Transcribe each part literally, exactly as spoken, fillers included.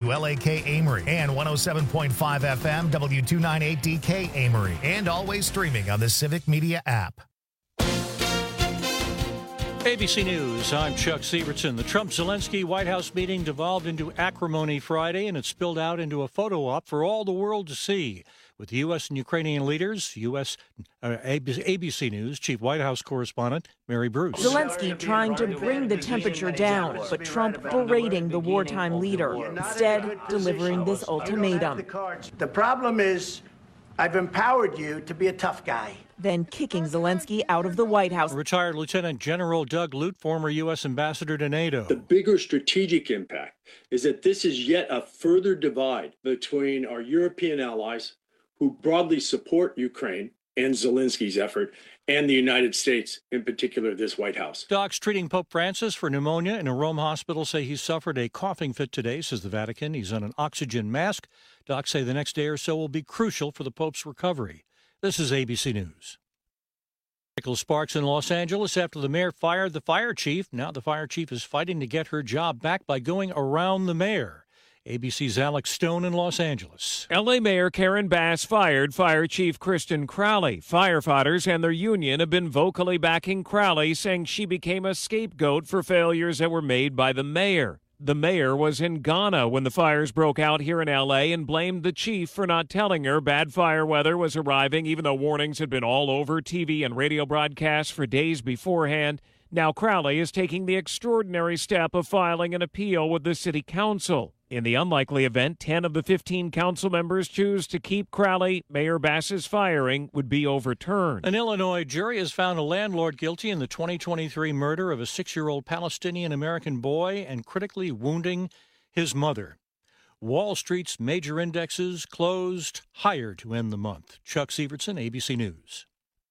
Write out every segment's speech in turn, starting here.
W L A K Amory, and one oh seven point five F M, W two ninety-eight D K Amory, and always streaming on the Civic Media app. A B C News, I'm Chuck Sievertson. The Trump-Zelensky White House meeting devolved into acrimony Friday, and it spilled out into a photo op for all the world to see. With U S and Ukrainian leaders, U S uh, A B C News Chief White House correspondent Mary Bruce. Zelensky trying to bring the temperature down, but Trump berating the wartime leader, instead delivering this ultimatum. The problem is, I've empowered you to be a tough guy. Then kicking Zelensky out of the White House. Retired Lieutenant General Doug Lute, former U S ambassador to NATO. The bigger strategic impact is that this is yet a further divide between our European allies, who broadly support Ukraine and Zelensky's effort, and the United States, in particular, this White House. Docs treating Pope Francis for pneumonia in a Rome hospital say he suffered a coughing fit today, says the Vatican. He's on an oxygen mask. Docs say the next day or so will be crucial for the Pope's recovery. This is A B C News. Michael Sparks in Los Angeles after the mayor fired the fire chief. Now the fire chief is fighting to get her job back by going around the mayor. A B C's Alex Stone in Los Angeles. L A Mayor Karen Bass fired Fire Chief Kristen Crowley. Firefighters and their union have been vocally backing Crowley, saying she became a scapegoat for failures that were made by the mayor. The mayor was in Ghana when the fires broke out here in L A and blamed the chief for not telling her bad fire weather was arriving, even though warnings had been all over T V and radio broadcasts for days beforehand. Now Crowley is taking the extraordinary step of filing an appeal with the city council. In the unlikely event ten of the fifteen council members choose to keep Crowley, Mayor Bass's firing would be overturned. An Illinois jury has found a landlord guilty in the twenty twenty-three murder of a six-year-old Palestinian-American boy and critically wounding his mother. Wall Street's major indexes closed higher to end the month. Chuck Sievertson, A B C News.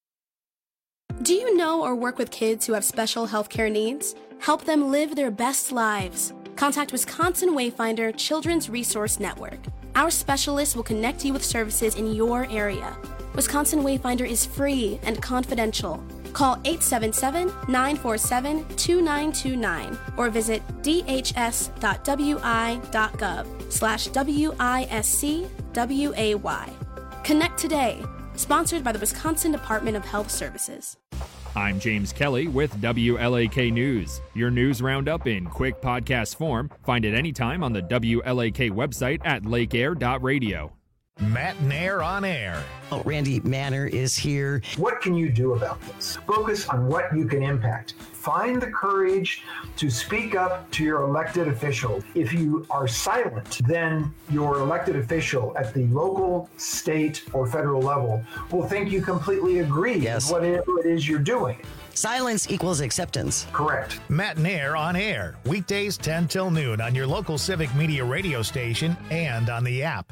Do you know or work with kids who have special health care needs? Help them live their best lives. Contact Wisconsin Wayfinder Children's Resource Network. Our specialists will connect you with services in your area. Wisconsin Wayfinder is free and confidential. Call eight seven seven, nine four seven, two nine two nine or visit dhs.wi.gov slash W-I-S-C-W-A-Y. Connect today. Sponsored by the Wisconsin Department of Health Services. I'm James Kelly with W L A K News. Your news roundup in quick podcast form. Find it anytime on the W L A K website at lake air dot radio. Matt Nair on air. Oh, Randy Manner is here. What can you do about this? Focus on what you can impact. Find the courage to speak up to your elected official. If you are silent, then your elected official at the local, state, or federal level will think you completely agree yes. with whatever it is you're doing. Silence equals acceptance. Correct. Matt Nair on air. Weekdays ten till noon on your local Civic Media radio station and on the app.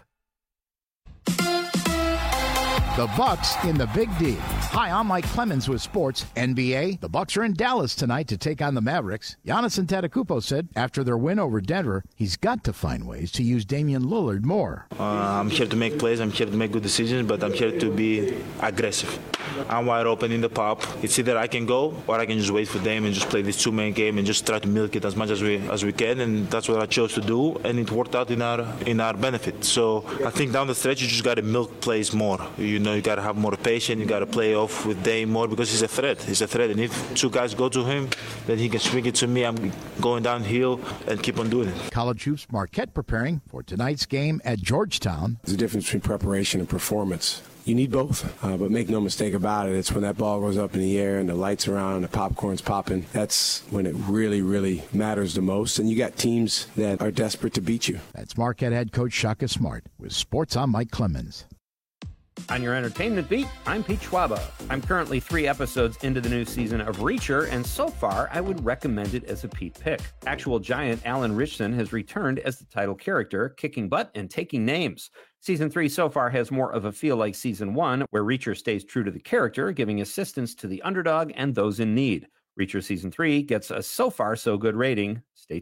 The Bucks in the Big D. Hi, I'm Mike Clemens with Sports N B A. The Bucks are in Dallas tonight to take on the Mavericks. Giannis Antetokounmpo said after their win over Denver, he's got to find ways to use Damian Lillard more. Uh, I'm here to make plays. I'm here to make good decisions, but I'm here to be aggressive. I'm wide open in the pop. It's either I can go or I can just wait for Dame and just play this two-man game and just try to milk it as much as we as we can, and that's what I chose to do, and it worked out in our in our benefit. So I think down the stretch you just got to milk plays more. You know, you got to have more patience. You got to play off with Dame more because he's a threat. He's a threat, and if two guys go to him, then he can swing it to me. I'm going downhill and keep on doing it. College hoops Marquette preparing for tonight's game at Georgetown. There's a difference between preparation and performance. You need both, uh, but make no mistake about it, it's when that ball goes up in the air and the lights are on and the popcorn's popping, that's when it really, really matters the most. And you got teams that are desperate to beat you. That's Marquette head coach Shaka Smart with Sports on Mike Clemens. On your entertainment beat, I'm Pete Schwaba. I'm currently three episodes into the new season of Reacher, and so far, I would recommend it as a Pete pick. Actual giant Alan Ritchson has returned as the title character, kicking butt and taking names. Season three so far has more of a feel like Season one, where Reacher stays true to the character, giving assistance to the underdog and those in need. Reacher Season three gets a so far so good rating. Stay tuned.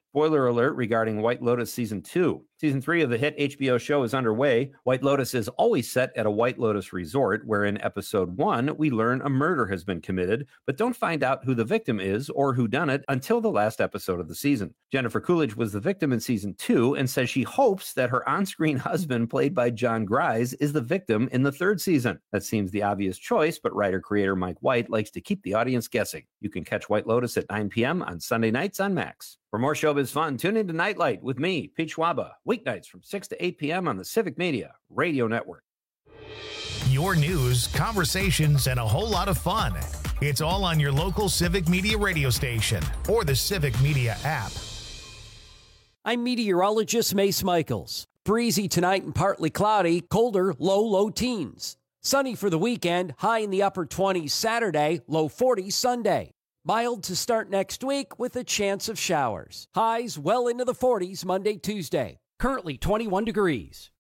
Spoiler alert regarding White Lotus Season two. Season three of the hit H B O show is underway. White Lotus is always set at a White Lotus resort, where in episode one, we learn a murder has been committed, but don't find out who the victim is or who done it until the last episode of the season. Jennifer Coolidge was the victim in season two and says she hopes that her on-screen husband, played by John Grise, is the victim in the third season. That seems the obvious choice, but writer-creator Mike White likes to keep the audience guessing. You can catch White Lotus at nine p.m. on Sunday nights on Max. For more showbiz fun, tune into Nightlight with me, Pete Schwaba, weeknights from six to eight p.m. on the Civic Media Radio Network. Your news, conversations, and a whole lot of fun. It's all on your local Civic Media radio station or the Civic Media app. I'm meteorologist Mace Michaels. Breezy tonight and partly cloudy, colder, low, low teens. Sunny for the weekend, high in the upper twenties Saturday, low forties Sunday. Mild to start next week with a chance of showers. Highs well into the forties Monday, Tuesday. Currently twenty-one degrees.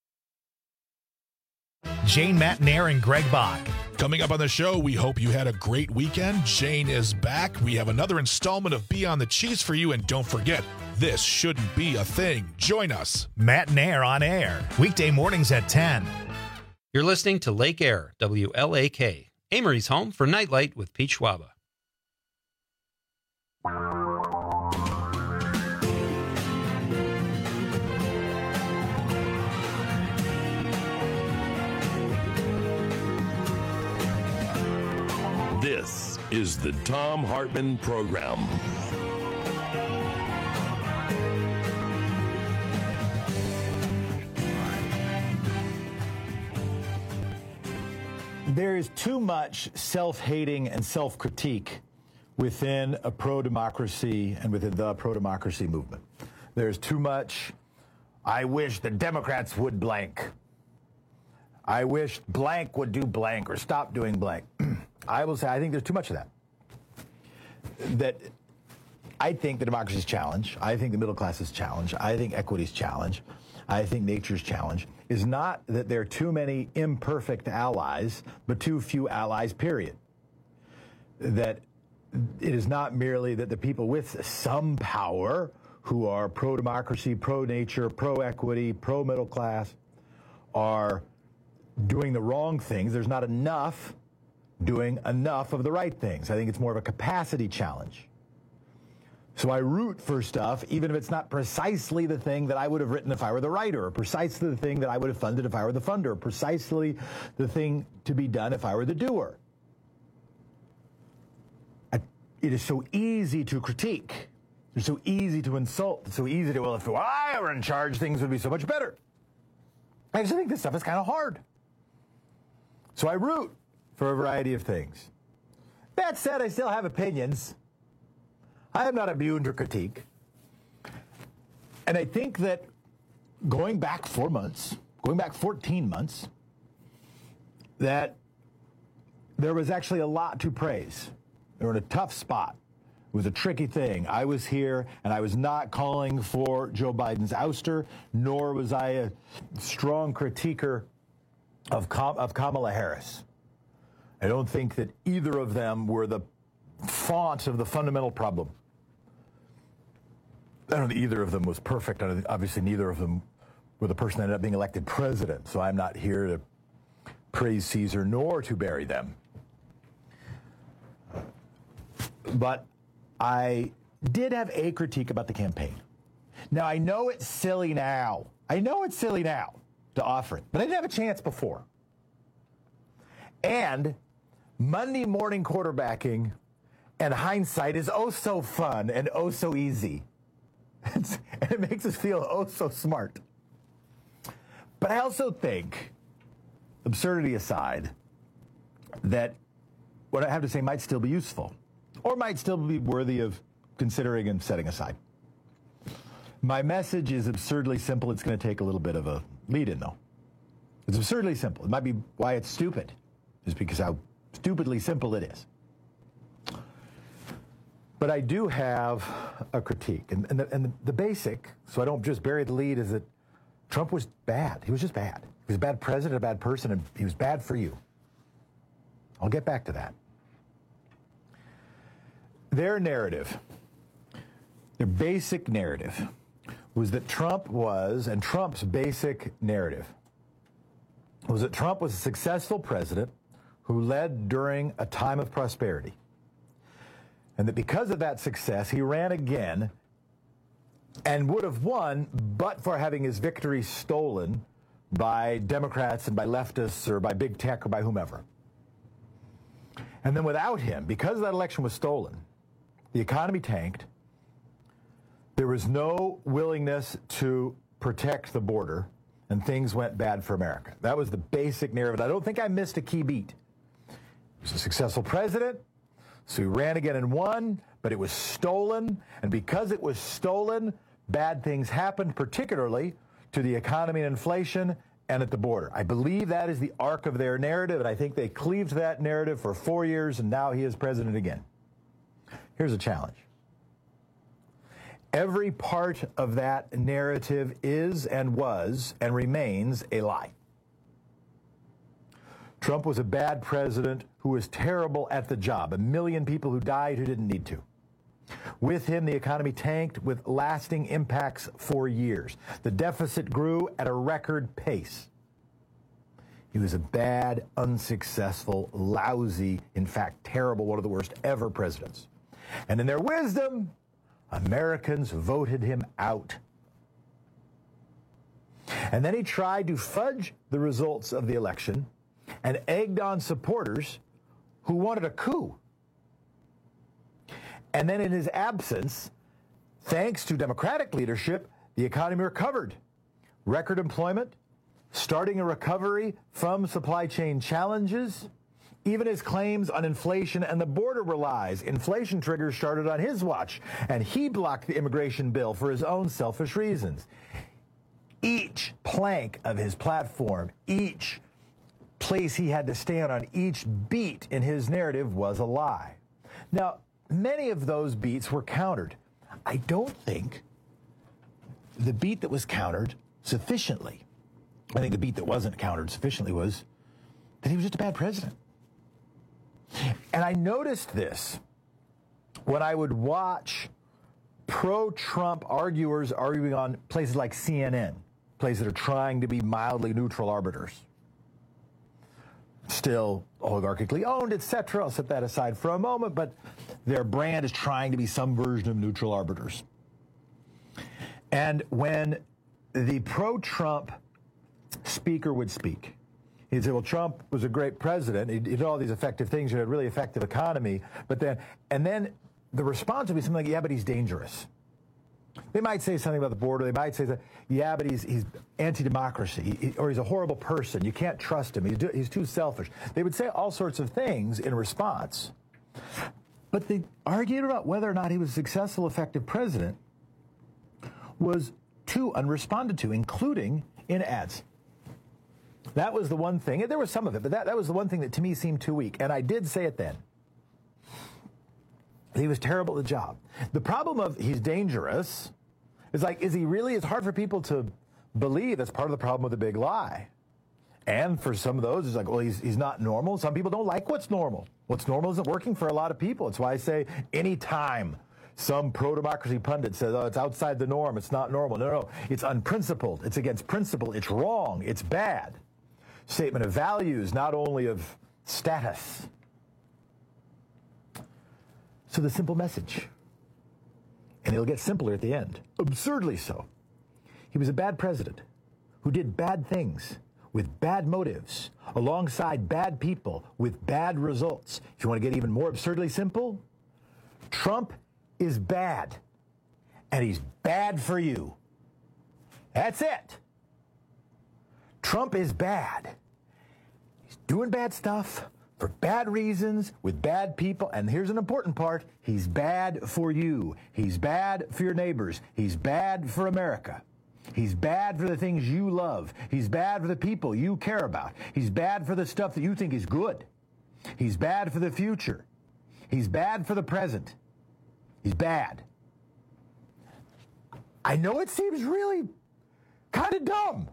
Jane Matnair and Greg Bach. Coming up on the show, we hope you had a great weekend. Jane is back. We have another installment of Beyond the Cheese for you. And don't forget, this shouldn't be a thing. Join us. Matnair on air. Weekday mornings at ten. You're listening to Lake Air, W L A K. Amory's home for Nightlight with Pete Schwaba. This is the Thom Hartmann Program. There is too much self-hating and self-critique within a pro-democracy and within the pro-democracy movement. There's too much, I wish the Democrats would blank. I wish blank would do blank or stop doing blank. I will say I think there's too much of that. That I think the democracy's challenge, I think the middle class's challenge, I think equity's challenge, I think nature's challenge is not that there are too many imperfect allies, but too few allies, period. That it is not merely that the people with some power who are pro-democracy, pro-nature, pro-equity, pro-middle class are doing the wrong things. There's not enough doing enough of the right things. I think it's more of a capacity challenge. So I root for stuff, even if it's not precisely the thing that I would have written if I were the writer, or precisely the thing that I would have funded if I were the funder, or precisely the thing to be done if I were the doer. It is so easy to critique. It's so easy to insult. It's so easy to, well, if I were in charge, things would be so much better. I just think this stuff is kind of hard. So I root for a variety of things. That said, I still have opinions. I am not immune to critique. And I think that going back four months, going back fourteen months, that there was actually a lot to praise. They were in a tough spot. It was a tricky thing. I was here, and I was not calling for Joe Biden's ouster, nor was I a strong critiquer of, Kam- of Kamala Harris. I don't think that either of them were the font of the fundamental problem. I don't think either of them was perfect. Obviously, neither of them were the person that ended up being elected president, so I'm not here to praise Caesar nor to bury them. But I did have a critique about the campaign. Now, I know it's silly now. I know it's silly now to offer it, but I didn't have a chance before. And Monday morning quarterbacking and hindsight is oh so fun and oh so easy. and it makes us feel oh so smart. But I also think, absurdity aside, that what I have to say might still be useful. Or might still be worthy of considering and setting aside. My message is absurdly simple. It's going to take a little bit of a lead-in, though. It's absurdly simple. It might be why it's stupid, is because how stupidly simple it is. But I do have a critique. And, and, the, and the, the basic, so I don't just bury the lead, is that Trump was bad. He was just bad. He was a bad president, a bad person, and he was bad for you. I'll get back to that. Their narrative Their basic narrative was that Trump was, and Trump's basic narrative was that Trump was a successful president who led during a time of prosperity. And that because of that success, he ran again and would have won, but for having his victory stolen by Democrats and by leftists or by big tech or by whomever. And then without him, because that election was stolen, the economy tanked. There was no willingness to protect the border, and things went bad for America. That was the basic narrative. I don't think I missed a key beat. He was a successful president, so he ran again and won, but it was stolen. And because it was stolen, bad things happened, particularly to the economy and inflation and at the border. I believe that is the arc of their narrative, and I think they cleaved that narrative for four years, and now he is president again. Here's a challenge. Every part of that narrative is and was and remains a lie. Trump was a bad president who was terrible at the job. A million people who died who didn't need to. With him, the economy tanked with lasting impacts for years. The deficit grew at a record pace. He was a bad, unsuccessful, lousy, in fact, terrible, one of the worst ever presidents. And in their wisdom, Americans voted him out. And then he tried to fudge the results of the election and egged on supporters who wanted a coup. And then in his absence, thanks to Democratic leadership, the economy recovered. Record employment, starting a recovery from supply chain challenges. Even his claims on inflation and the border were lies. Inflation triggers started on his watch, and he blocked the immigration bill for his own selfish reasons. Each plank of his platform, each place he had to stand on, each beat in his narrative was a lie. Now, many of those beats were countered. I don't think the beat that was countered sufficiently, I think the beat that wasn't countered sufficiently was that he was just a bad president. And I noticed this when I would watch pro-Trump arguers arguing on places like C N N, places that are trying to be mildly neutral arbiters. Still oligarchically owned, et cetera. I'll set that aside for a moment, but their brand is trying to be some version of neutral arbiters. And when the pro-Trump speaker would speak, he'd say, well, Trump was a great president. He did all these effective things. He had a really effective economy. But then, and then the response would be something like, yeah, but he's dangerous. They might say something about the border. They might say that, yeah, but he's he's anti-democracy, he, or he's a horrible person. You can't trust him. He's, do, he's too selfish. They would say all sorts of things in response. But the argument about whether or not he was a successful, effective president was too unresponded to, including in ads. That was the one thing, and there was some of it, but that, that was the one thing that to me seemed too weak. And I did say it then. He was terrible at the job. The problem of he's dangerous is like, is he really? It's hard for people to believe. That's part of the problem with the big lie. And for some of those, it's like, well, he's, he's not normal. Some people don't like what's normal. What's normal isn't working for a lot of people. It's why I say any time some pro-democracy pundit says, oh, it's outside the norm, it's not normal. No, no, no. It's unprincipled. It's against principle. It's wrong. It's bad. Statement of values, not only of status. So the simple message, and it'll get simpler at the end, absurdly so. He was a bad president who did bad things with bad motives alongside bad people with bad results. If you want to get even more absurdly simple, Trump is bad, and he's bad for you. That's it. Trump is bad. He's doing bad stuff for bad reasons, with bad people, and here's an important part, he's bad for you. He's bad for your neighbors. He's bad for America. He's bad for the things you love. He's bad for the people you care about. He's bad for the stuff that you think is good. He's bad for the future. He's bad for the present. He's bad. I know it seems really kind of dumb.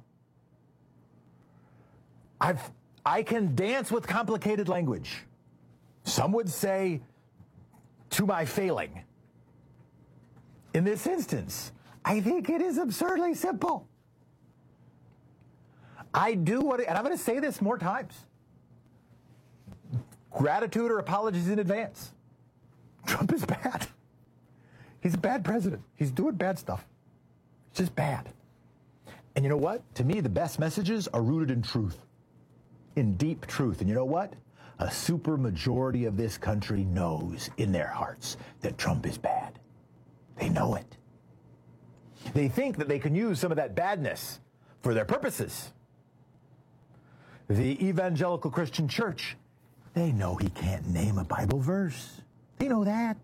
I've I can dance with complicated language. Some would say, to my failing. In this instance, I think it is absurdly simple. I do what, and I'm going to say this more times. Gratitude or apologies in advance. Trump is bad. He's a bad president. He's doing bad stuff. It's just bad. And you know what? To me, the best messages are rooted in truth, in deep truth. And you know what? A super majority of this country knows in their hearts that Trump is bad. They know it. They think that they can use some of that badness for their purposes. The evangelical Christian church, they know he can't name a Bible verse. They know that.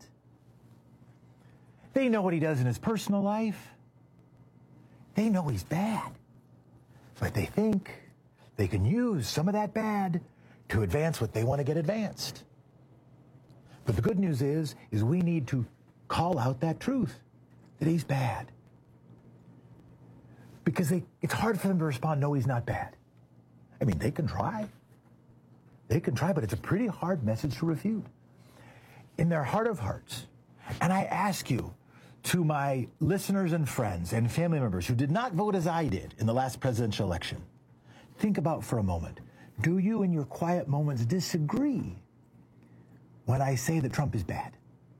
They know what he does in his personal life. They know he's bad. But they think they can use some of that bad to advance what they want to get advanced. But the good news is, is we need to call out that truth, that he's bad. Because they, it's hard for them to respond, no, he's not bad. I mean, they can try. They can try, but it's a pretty hard message to refute. In their heart of hearts, and I ask you, to my listeners and friends and family members who did not vote as I did in the last presidential election, think about for a moment, do you in your quiet moments disagree when I say that Trump is bad?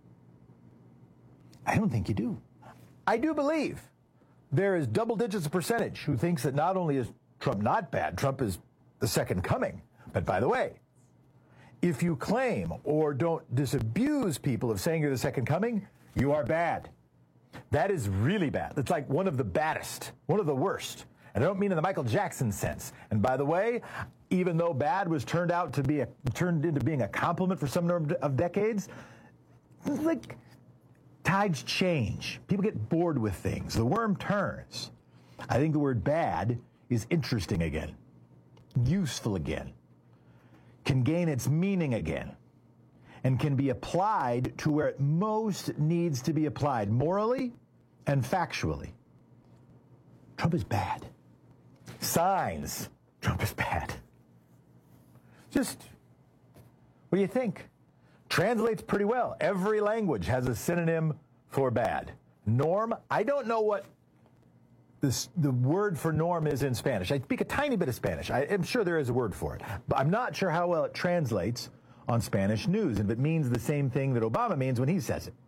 I don't think you do. I do believe there is double digits of percentage who thinks that not only is Trump not bad, Trump is the second coming. But by the way, if you claim or don't disabuse people of saying you're the second coming, you are bad. That is really bad. It's like one of the baddest, one of the worst. And I don't mean in the Michael Jackson sense. And by the way, even though bad was turned out to be a, turned into being a compliment for some number of decades, like tides change. People get bored with things. The worm turns. I think the word bad is interesting again, useful again, can gain its meaning again, and can be applied to where it most needs to be applied, morally and factually. Trump is bad. Signs, Trump is bad. Just, what do you think? Translates pretty well. Every language has a synonym for bad. Norm, I don't know what this, the word for norm is in Spanish. I speak a tiny bit of Spanish. I am sure there is a word for it, but I'm not sure how well it translates on Spanish news, and if it means the same thing that Obama means when he says it.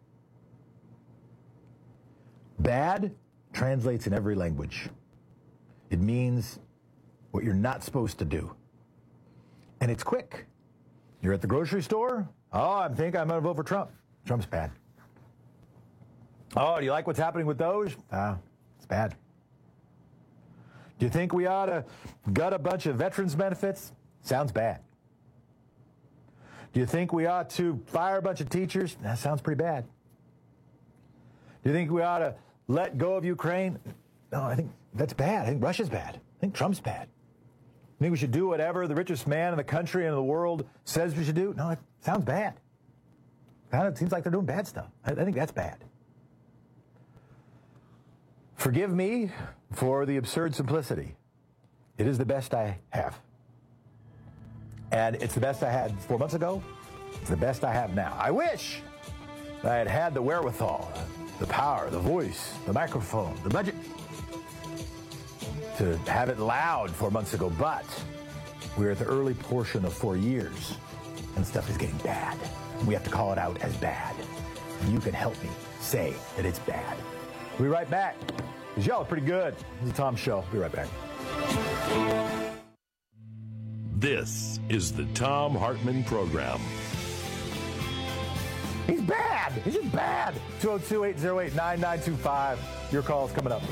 Bad translates in every language. It means what you're not supposed to do. And it's quick. You're at the grocery store. Oh, I think I'm going to vote for Trump. Trump's bad. Oh, do you like what's happening with those? Ah, it's bad. Do you think we ought to gut a bunch of veterans benefits? Sounds bad. Do you think we ought to fire a bunch of teachers? That sounds pretty bad. Do you think we ought to let go of Ukraine? No, I think that's bad. I think Russia's bad. I think Trump's bad. I think we should do whatever the richest man in the country and in the world says we should do? No, it sounds bad. It seems like they're doing bad stuff. I, I think that's bad. Forgive me for the absurd simplicity. It is the best I have. And it's the best I had four months ago. It's the best I have now. I wish I had had the wherewithal, the power, the voice, the microphone, the budget to have it loud four months ago. But we're at the early portion of four years, and stuff is getting bad. We have to call it out as bad. And you can help me say that it's bad. We'll be right back, because y'all are pretty good. This is the Tom Show. Be right back. This is the Thom Hartmann Program. He's bad. He's just bad. two oh two, eight oh eight, nine nine two five. Your call is coming up.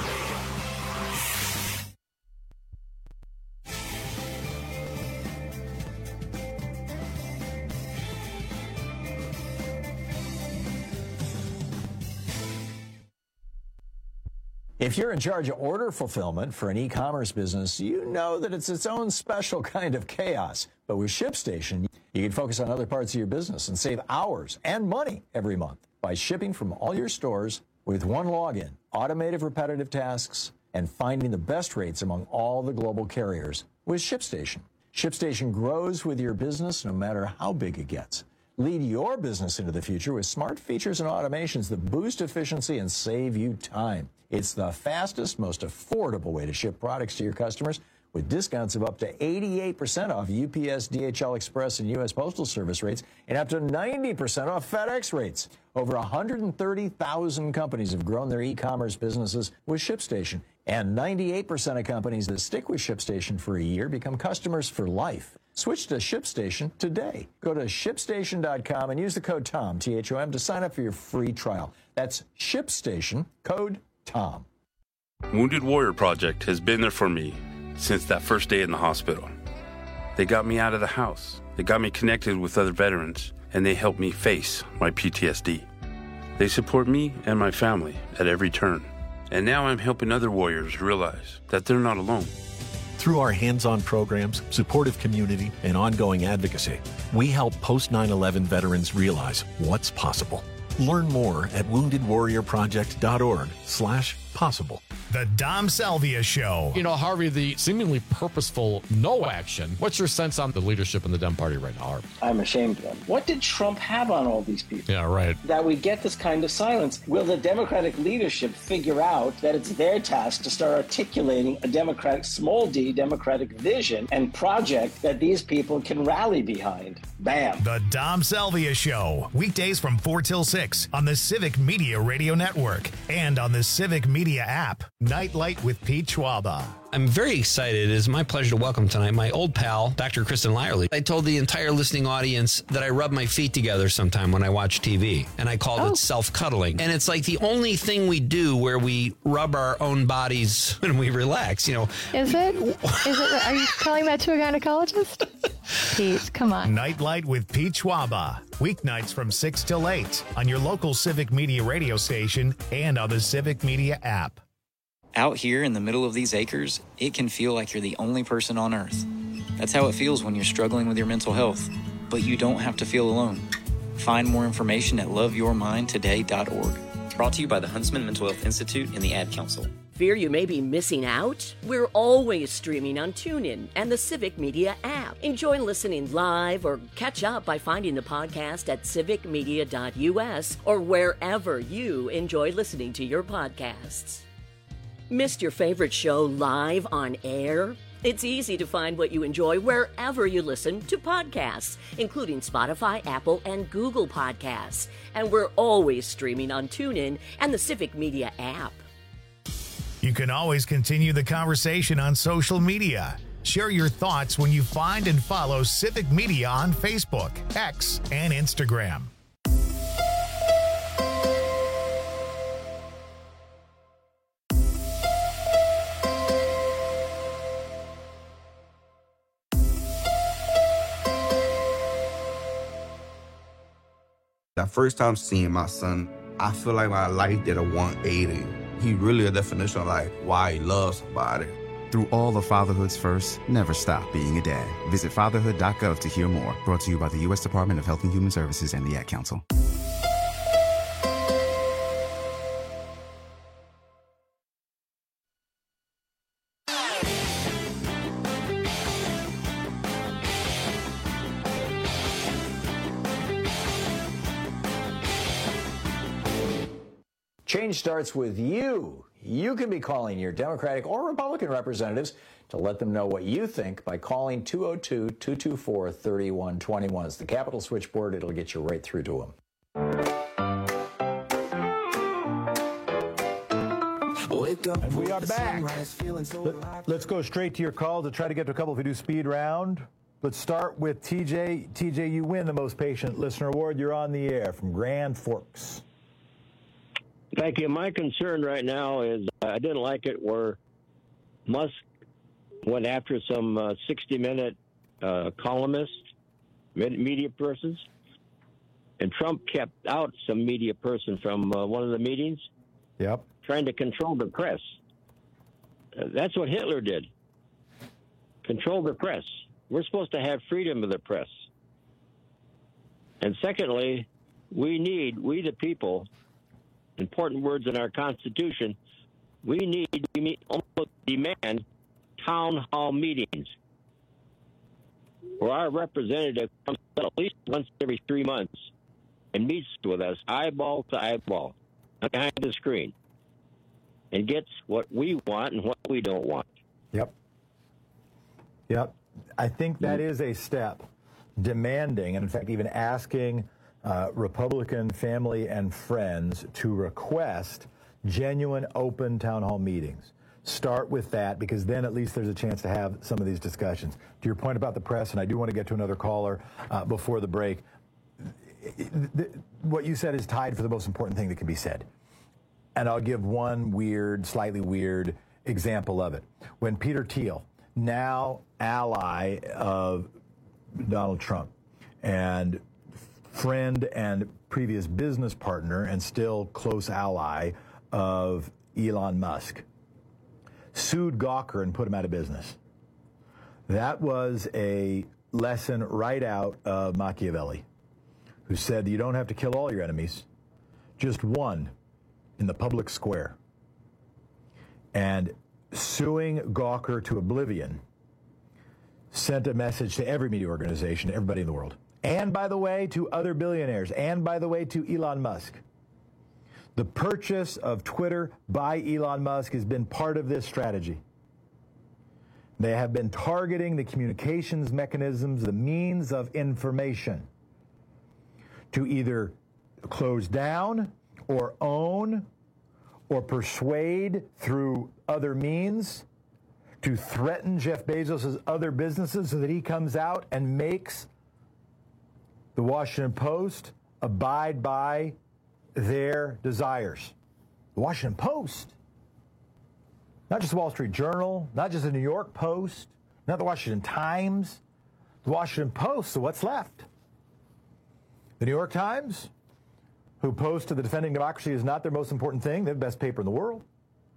If you're in charge of order fulfillment for an e-commerce business, you know that it's its own special kind of chaos. But with ShipStation, you can focus on other parts of your business and save hours and money every month by shipping from all your stores with one login, automated repetitive tasks, and finding the best rates among all the global carriers with ShipStation. ShipStation grows with your business no matter how big it gets. Lead your business into the future with smart features and automations that boost efficiency and save you time. It's the fastest, most affordable way to ship products to your customers with discounts of up to eighty-eight percent off U P S, D H L Express, and U S Postal Service rates, and up to ninety percent off FedEx rates. Over one hundred thirty thousand companies have grown their e-commerce businesses with ShipStation, and ninety-eight percent of companies that stick with ShipStation for a year become customers for life. Switch to ShipStation today. Go to ship station dot com and use the code TOM, T H O M, to sign up for your free trial. That's ShipStation, code TOM. Wounded Warrior Project has been there for me since that first day in the hospital. They got me out of the house. They got me connected with other veterans, and they helped me face my P T S D. They support me and my family at every turn. And now I'm helping other warriors realize that they're not alone. Through our hands-on programs, supportive community, and ongoing advocacy, we help post nine eleven veterans realize what's possible. Learn more at wounded warrior project dot org slash possible. The Dom Salvia Show. You know, Harvey, the seemingly purposeful no action. What's your sense on the leadership in the Dem Party right now, Harvey? I'm ashamed of them. What did Trump have on all these people? Yeah, right. That we get this kind of silence. Will the Democratic leadership figure out that it's their task to start articulating a Democratic, small d, Democratic vision and project that these people can rally behind? Bam. The Dom Salvia Show. Weekdays from four till six on the Civic Media Radio Network and on the Civic Media app. Nightlight with Pete Schwaba. I'm very excited. It is my pleasure to welcome tonight my old pal, Doctor Kristen Lyerly. I told the entire listening audience that I rub my feet together sometime when I watch T V, and I called oh. it self-cuddling. And it's like the only thing we do where we rub our own bodies when we relax, you know. Is it? Is it? Are you telling that to a gynecologist? Pete, come on. Nightlight with Pete Schwaba. Weeknights from six till eight on your local Civic Media radio station and on the Civic Media app. Out here in the middle of these acres, it can feel like you're the only person on Earth. That's how it feels when you're struggling with your mental health. But you don't have to feel alone. Find more information at love your mind today dot org. Brought to you by the Huntsman Mental Health Institute and the Ad Council. Fear you may be missing out? We're always streaming on TuneIn and the Civic Media app. Enjoy listening live or catch up by finding the podcast at civic media dot U S or wherever you enjoy listening to your podcasts. Missed your favorite show live on air? It's easy to find what you enjoy wherever you listen to podcasts, including Spotify, Apple, and Google Podcasts. And we're always streaming on TuneIn and the Civic Media app. You can always continue the conversation on social media. Share your thoughts when you find and follow Civic Media on Facebook, X, and Instagram. That first time seeing my son, I feel like my life did a one eighty. He really a definition of like why he loves somebody. Through all of fatherhood's first, never stop being a dad. Visit fatherhood dot gov to hear more. Brought to you by the U S Department of Health and Human Services and the Ad Council. Change starts with you. You can be calling your Democratic or Republican representatives to let them know what you think by calling two oh two, two two four, three one two one. It's the Capitol switchboard. It'll get you right through to them. And we are back. Let, let's go straight to your call to try to get to a couple if we do speed round. Let's start with T J. T J, you win the most patient listener award. You're on the air from Grand Forks. Thank you. My concern right now is uh, I didn't like it where Musk went after some uh, sixty-minute uh, columnists, media persons, and Trump kept out some media person from uh, one of the meetings. Yep. Trying to control the press. Uh, that's what Hitler did. Control the press. We're supposed to have freedom of the press. And secondly, we need, we the people, important words in our Constitution, we need, we almost demand town hall meetings. where our representative comes at least once every three months and meets with us eyeball to eyeball behind the screen and gets what we want and what we don't want. Yep. Yep. I think that is a step demanding, and in fact, even asking uh, Republican family and friends to request genuine open town hall meetings. Start with that, because then at least there's a chance to have some of these discussions. To your point about the press, and I do want to get to another caller uh, before the break, what you said is tied for the most important thing that can be said. And I'll give one weird, slightly weird example of it. When Peter Thiel, now ally of Donald Trump and friend and previous business partner and still close ally of Elon Musk, sued Gawker and put him out of business. That was a lesson right out of Machiavelli, who said you don't have to kill all your enemies, just one in the public square. And suing Gawker to oblivion sent a message to every media organization, everybody in the world. And by the way, to other billionaires. And by the way, to Elon Musk. The purchase of Twitter by Elon Musk has been part of this strategy. They have been targeting the communications mechanisms, the means of information, to either close down or own or persuade through other means, to threaten Jeff Bezos' other businesses so that he comes out and makes the Washington Post abide by their desires. The Washington Post, not just the Wall Street Journal, not just the New York Post, not the Washington Times, the Washington Post. So what's left? The New York Times, who posted that defending democracy is not their most important thing. They're the best paper in the world.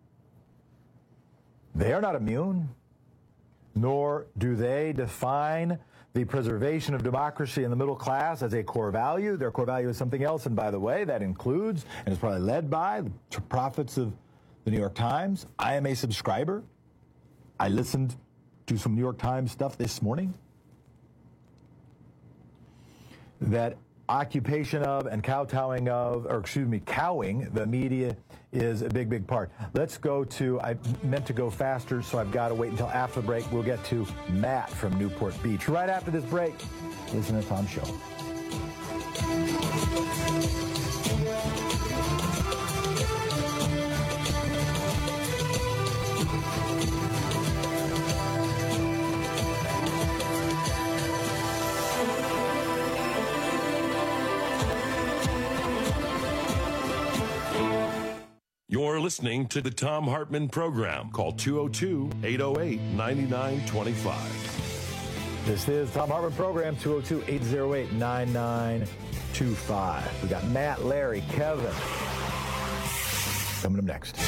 They are not immune, nor do they define the preservation of democracy in the middle class as a core value. Their core value is something else, and by the way, that includes, and is probably led by, the profits of the New York Times. I am a subscriber. I listened to some New York Times stuff this morning. That occupation of and kowtowing of, or excuse me, cowing the media is a big, big part. Let's go to, I meant to go faster, so I've got to wait until after the break. We'll get to Matt from Newport Beach. Right after this break, listen to Tom Show. You're listening to the Tom Hartman Program. Call two oh two, eight oh eight, nine nine two five. This is Tom Hartman Program, two oh two, eight oh eight, nine nine two five. We got Matt, Larry, Kevin coming up next.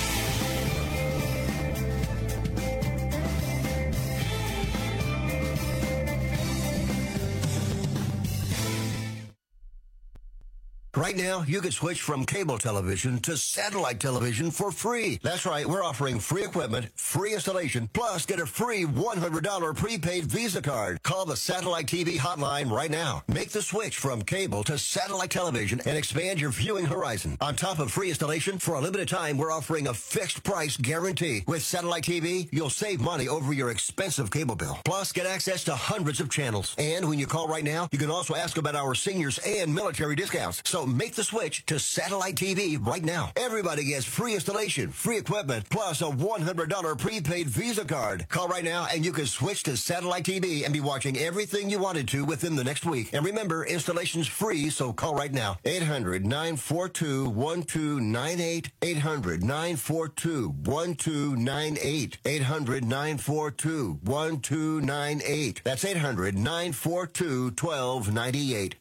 Right now, you can switch from cable television to satellite television for free. That's right, we're offering free equipment, free installation, plus get a free one hundred dollars prepaid Visa card. Call the Satellite T V hotline right now. Make the switch from cable to satellite television and expand your viewing horizon. On top of free installation, for a limited time, we're offering a fixed price guarantee. With Satellite T V, you'll save money over your expensive cable bill. Plus, get access to hundreds of channels. And when you call right now, you can also ask about our seniors and military discounts. So make the switch to Satellite T V right now. Everybody gets free installation, free equipment, plus a one hundred dollars prepaid Visa card. Call right now and you can switch to Satellite T V and be watching everything you wanted to within the next week. And remember, installation's free, so call right now. eight hundred, nine four two, one two nine eight. eight hundred, nine four two, one two nine eight. eight hundred, nine four two, one two nine eight. That's eight hundred, nine four two, one two nine eight.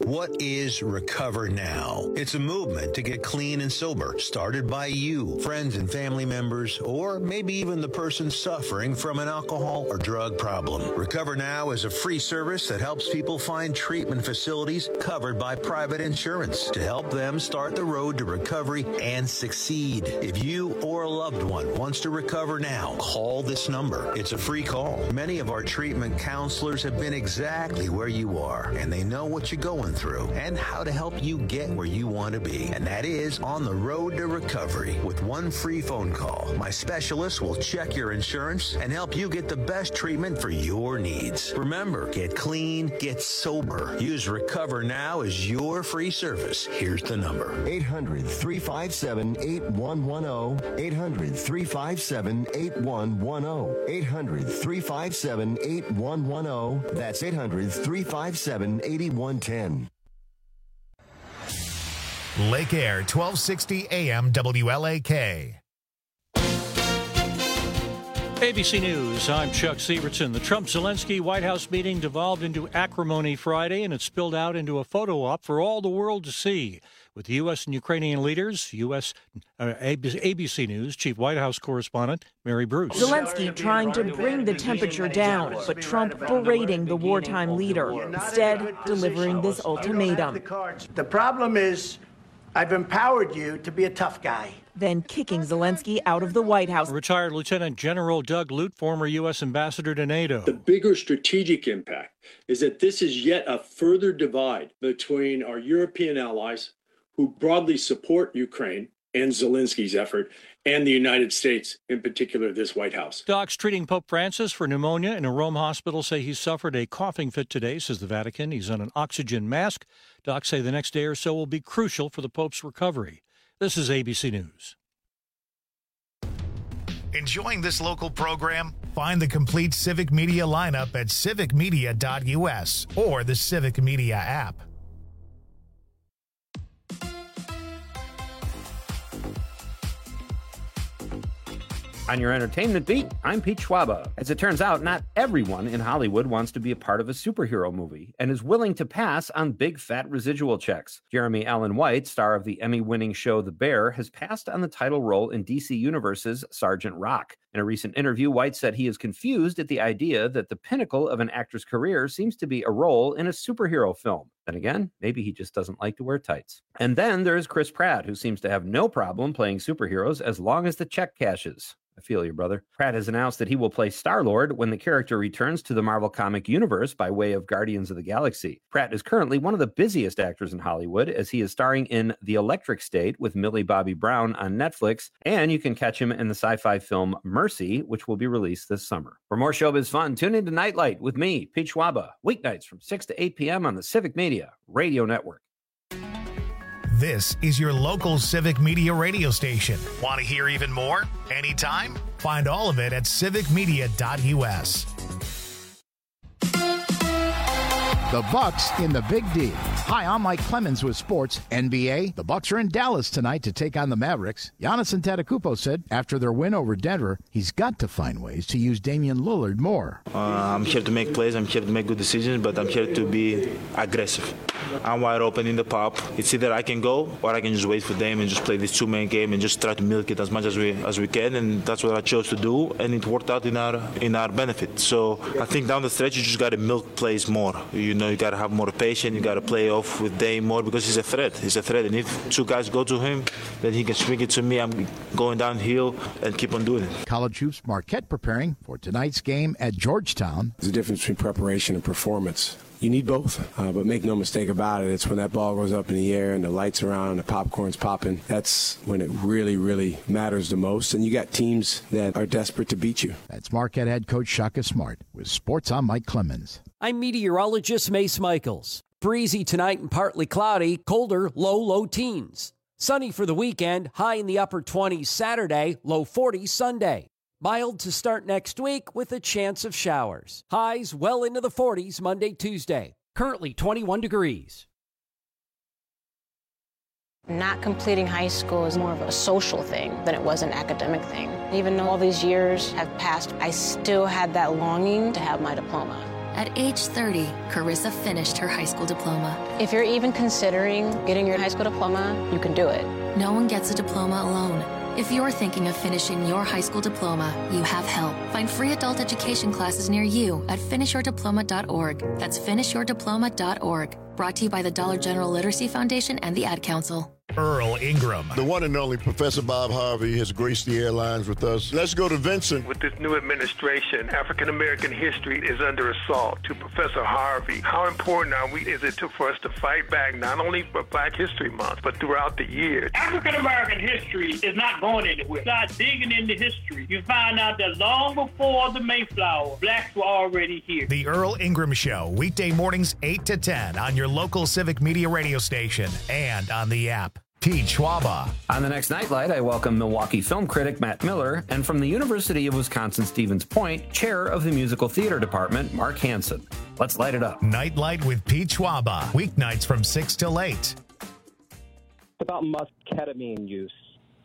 What is Recover Now? It's a movement to get clean and sober, started by you, friends and family members, or maybe even the person suffering from an alcohol or drug problem. Recover Now is a free service that helps people find treatment facilities covered by private insurance to help them start the road to recovery and succeed. If you or a loved one wants to recover now, call this number. It's a free call. Many of our treatment counselors have been exactly where you are, and they know what you're going through and how to help you get where you want to be. And that is on the road to recovery. With one free phone call, my specialist will check your insurance and help you get the best treatment for your needs. Remember, get clean, get sober. Use Recover Now as your free service. Here's the number. eight hundred, three five seven, eight one one zero. eight hundred, three five seven, eight one one zero. eight hundred, three five seven, eight one one zero. That's eight hundred, three five seven, eight one one zero. Lake Air, twelve sixty A M W L A K. A B C News, I'm Chuck Sievertson. The Trump-Zelensky White House meeting devolved into acrimony Friday, and it spilled out into a photo op for all the world to see. With U S and Ukrainian leaders, U S Uh, A B C News Chief White House correspondent Mary Bruce. Zelensky trying to bring the temperature down, but Trump berating the wartime leader, instead delivering this ultimatum. The problem is, I've empowered you to be a tough guy. Then kicking Zelensky out of the White House. Retired Lieutenant General Doug Lute, former U S ambassador to NATO. The bigger strategic impact is that this is yet a further divide between our European allies, who broadly support Ukraine and Zelensky's effort, and the United States, in particular, this White House. Docs treating Pope Francis for pneumonia in a Rome hospital say he suffered a coughing fit today, says the Vatican. He's on an oxygen mask. Docs say the next day or so will be crucial for the Pope's recovery. This is A B C News. Enjoying this local program? Find the complete Civic Media lineup at civic media dot U S or the Civic Media app. On your entertainment beat, I'm Pete Schwaba. As it turns out, not everyone in Hollywood wants to be a part of a superhero movie and is willing to pass on big fat residual checks. Jeremy Allen White, star of the Emmy-winning show The Bear, has passed on the title role in D C Universe's Sergeant Rock. In a recent interview, White said he is confused at the idea that the pinnacle of an actor's career seems to be a role in a superhero film. Then again, maybe he just doesn't like to wear tights. And then there's Chris Pratt, who seems to have no problem playing superheroes as long as the check cashes. I feel you, brother. Pratt has announced that he will play Star-Lord when the character returns to the Marvel comic universe by way of Guardians of the Galaxy. Pratt is currently one of the busiest actors in Hollywood, as he is starring in The Electric State with Millie Bobby Brown on Netflix, and you can catch him in the sci-fi film Mercy, which will be released this summer. For more showbiz fun, tune into Nightlight with me, Pete Schwaba, weeknights from six to eight p.m. on the Civic Media Radio Network. This is your local Civic Media radio station. Want to hear even more? Anytime? Find all of it at civic media dot U S. The Bucks in the Big D. Hi, I'm Mike Clemens with Sports N B A. The Bucks are in Dallas tonight to take on the Mavericks. Giannis Antetokounmpo said after their win over Denver, he's got to find ways to use Damian Lillard more. Uh, I'm here to make plays. I'm here to make good decisions, but I'm here to be aggressive. I'm wide open in the pop. It's either I can go or I can just wait for Dame and just play this two-man game and just try to milk it as much as we as we can, and that's what I chose to do, and it worked out in our in our benefit. So I think down the stretch you just got to milk plays more. You know, you got to have more patience. You got to play off with Dame more because he's a threat. He's a threat, and if two guys go to him, then he can swing it to me. I'm going downhill and keep on doing it. College hoops Marquette preparing for tonight's game at Georgetown. There's a difference between preparation and performance. You need both, uh, but make no mistake about it, it's when that ball goes up in the air and the lights are on and the popcorn's popping, that's when it really, really matters the most. And you got teams that are desperate to beat you. That's Marquette head coach Shaka Smart with Sports. I'm Mike Clemens. I'm meteorologist Mace Michaels. Breezy tonight and partly cloudy, colder, low, low teens. Sunny for the weekend, high in the upper twenties Saturday, low forties Sunday. Mild to start next week with a chance of showers. Highs well into the forties Monday, Tuesday. Currently twenty-one degrees. Not completing high school is more of a social thing than it was an academic thing. Even though all these years have passed, I still had that longing to have my diploma. At age thirty, Carissa finished her high school diploma. If you're even considering getting your high school diploma, you can do it. No one gets a diploma alone. If you're thinking of finishing your high school diploma, you have help. Find free adult education classes near you at finish your diploma dot org. That's finish your diploma dot org. Brought to you by the Dollar General Literacy Foundation and the Ad Council. Earl Ingram. The one and only Professor Bob Harvey has graced the airlines with us. Let's go to Vincent. With this new administration, African-American history is under assault. To Professor Harvey, how important are we, is it to, for us to fight back not only for Black History Month, but throughout the year? African-American history is not going anywhere. Start digging into history. You find out that long before the Mayflower, blacks were already here. The Earl Ingram Show, weekday mornings eight to ten on your local Civic Media radio station and on the app. Pete Schwaba. On the next Nightlight, I welcome Milwaukee film critic Matt Miller, and from the University of Wisconsin-Stevens Point, chair of the musical theater department, Mark Hansen. Let's light it up. Nightlight with Pete Schwaba, weeknights from six till eight. About musketamine use.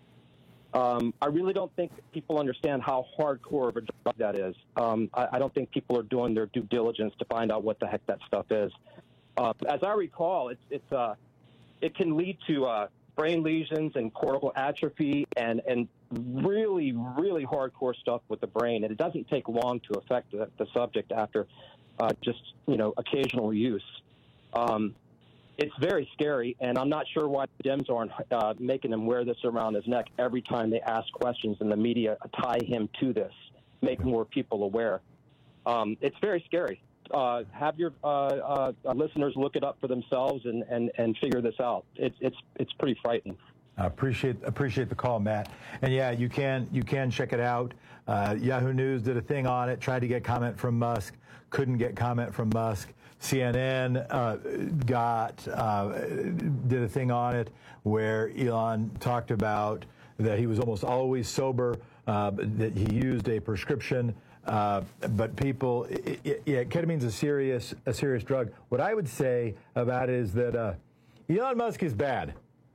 Um, I really don't think people understand how hardcore of a drug that is. Um, I, I don't think people are doing their due diligence to find out what the heck that stuff is. Uh, as I recall, it's it's uh, it can lead to uh, brain lesions and cortical atrophy and, and really, really hardcore stuff with the brain. And it doesn't take long to affect the, the subject after uh, just, you know, occasional use. Um, it's very scary, and I'm not sure why the Dems aren't uh, making him wear this around his neck every time they ask questions and the media tie him to this, make more people aware. Um, it's very scary. Uh, have your uh, uh, listeners look it up for themselves and, and, and figure this out. It's it's it's pretty frightening. I appreciate appreciate the call, Matt. And yeah, you can you can check it out. Uh, Yahoo News did a thing on it, tried to get comment from Musk, couldn't get comment from Musk. C N N uh, got uh, did a thing on it where Elon talked about that he was almost always sober, uh, that he used a prescription. Uh, but people, it, it, yeah, ketamine's a serious, a serious drug. What I would say about it is that uh, Elon Musk is bad,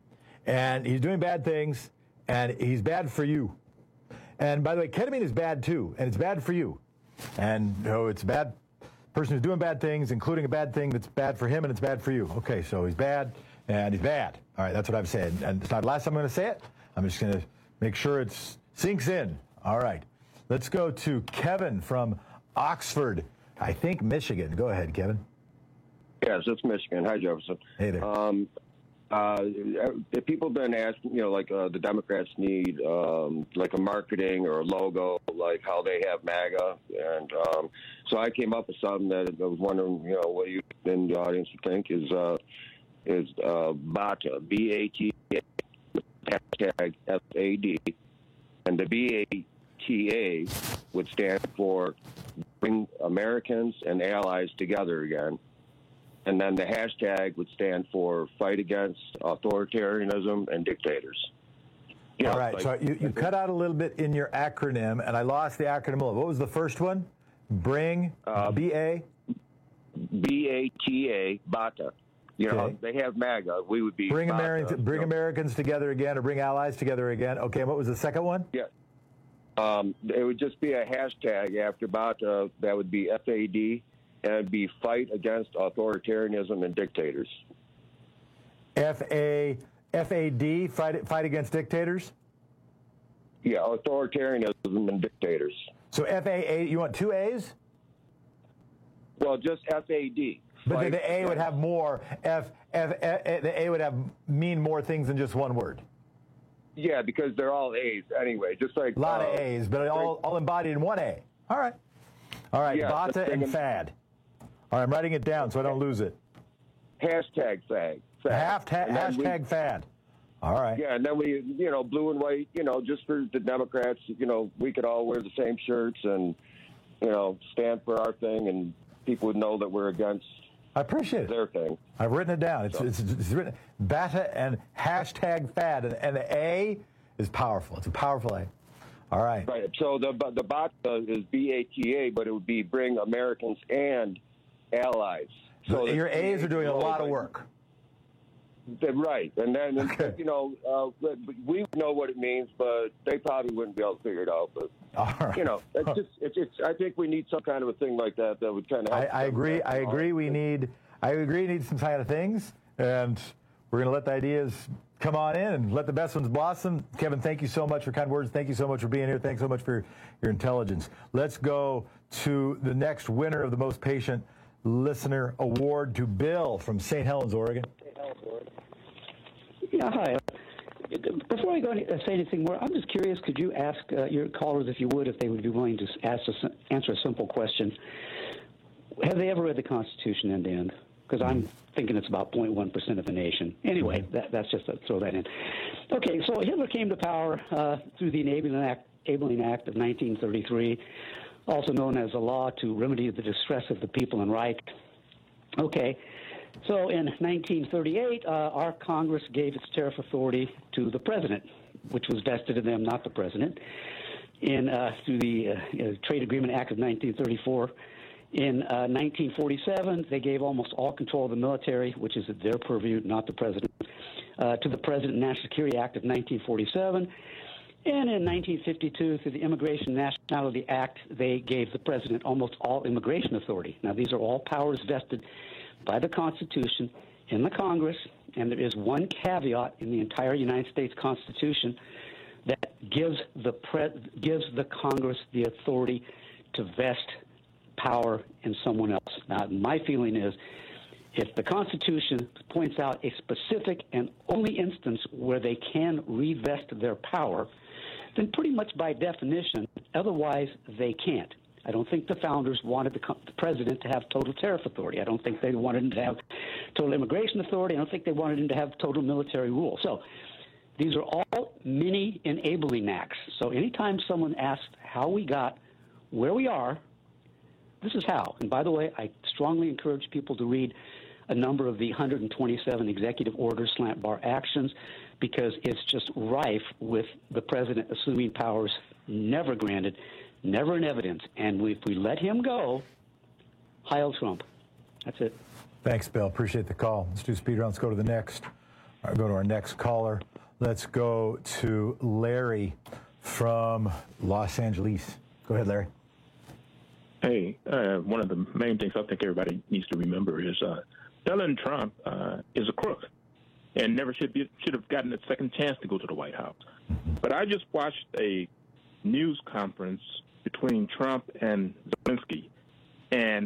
and he's doing bad things, and he's bad for you. And by the way, ketamine is bad too, and it's bad for you. And you know, it's a bad person who's doing bad things, including a bad thing that's bad for him, and it's bad for you. Okay, so he's bad, and he's bad. All right, that's what I've said. And it's not the last time I'm going to say it. I'm just going to make sure it sinks in. All right. Let's go to Kevin from Oxford, I think Michigan. Go ahead, Kevin. Yes, it's Michigan. Hi, Jefferson. Hey there. Um, uh, if people have been asking, you know, like uh, the Democrats need um, like a marketing or a logo, like how they have MAGA. And um, so I came up with something that I was wondering, you know, what you in the audience would think is uh, is uh, BATA, B A T A, hashtag F A D, and the B A T A would stand for Bring Americans and Allies Together Again. And then the hashtag would stand for Fight Against Authoritarianism and Dictators. You All know, right, like, so you, you cut out a little bit in your acronym, and I lost the acronym. What was the first one? Bring, uh, B A? B A T A, BATA. You know, Okay. they have MAGA. We would be Bring, BATA, Americans, bring you know. Americans together again, or bring allies together again. Okay, and what was the second one? Yeah. Um, it would just be a hashtag after BATA. That would be F A D, and it'd be Fight Against Authoritarianism and Dictators. F A F A D, fight fight against dictators. Yeah, authoritarianism and dictators. So F A A, you want two A's? Well, just F A D. But Fight the, the A would have more. F, F, F, the A would have mean more things than just one word. Yeah, because they're all A's anyway. Just like A lot uh, of A's, but all, all embodied in one A. All right. All right, Yeah, BATA let's and bring 'em- FAD. All right, I'm writing it down so I don't lose it. hashtag fag. Half ta- And then we- hashtag FAD. All right. Yeah, and then we, you know, blue and white, you know, just for the Democrats, you know, we could all wear the same shirts and, you know, stand for our thing, and people would know that we're against I appreciate it. their thing. I've written it down. It's, So- it's, it's written BATA and hashtag FAD. And, and the A is powerful. It's a powerful A. All right. Right. So the the BATA is B A T A, but it would be Bring Americans and Allies. So Your the- A's are doing a lot of work. They're right. And then, Okay. you know, uh, we know what it means, but they probably wouldn't be able to figure it out. But All right. You know, it's just, it's, it's, I think we need some kind of a thing like that that would kind of I, help. I agree. I agree. We need. I agree. We need some kind of things, and we're going to let the ideas come on in and let the best ones blossom. Kevin, thank you so much for kind words. Thank you so much for being here. Thanks so much for your, your intelligence. Let's go to the next winner of the Most Patient Listener Award, to Bill from Saint Helens, Oregon. Yeah, hi. Before I go and say anything more, I'm just curious, could you ask uh, your callers, if you would, if they would be willing to ask a, answer a simple question. Have they ever read the Constitution end to end? Because I'm thinking it's about zero point one percent of the nation. Anyway, that, that's just to throw that in. Okay, so Hitler came to power uh, through the Enabling Act, Enabling Act of nineteen thirty-three, also known as a law to remedy the distress of the people in Reich. Okay. So in nineteen thirty-eight, uh, our Congress gave its tariff authority to the president, which was vested in them, not the president, in uh, through the uh, uh, Trade Agreement Act of nineteen thirty-four. In uh, nineteen forty-seven, they gave almost all control of the military, which is at their purview, not the president, uh, to the President and National Security Act of nineteen forty-seven. And in nineteen fifty-two, through the Immigration and Nationality Act, they gave the president almost all immigration authority. Now, these are all powers vested by the Constitution in the Congress, and there is one caveat in the entire United States Constitution that gives the pre- gives the Congress the authority to vest power in someone else. Now, my feeling is, if the Constitution points out a specific and only instance where they can revest their power, then pretty much by definition, otherwise they can't. I don't think the founders wanted the, the president to have total tariff authority. I don't think they wanted him to have total immigration authority. I don't think they wanted him to have total military rule. So these are all mini enabling acts. So anytime someone asks how we got where we are, this is how. And by the way, I strongly encourage people to read a number of the one hundred twenty-seven executive orders, slant bar actions, because it's just rife with the president assuming powers never granted, never in evidence. And if we let him go, Heil Trump. That's it. Thanks, Bill. Appreciate the call. Let's do speed round. Let's go to the next. I'll go to our next caller. Let's go to Larry from Los Angeles. Go ahead, Larry. Hey, uh, one of the main things I think everybody needs to remember is uh, Donald Trump uh, is a crook and never should be should have gotten a second chance to go to the White House. But I just watched a news conference between Trump and Zelensky, and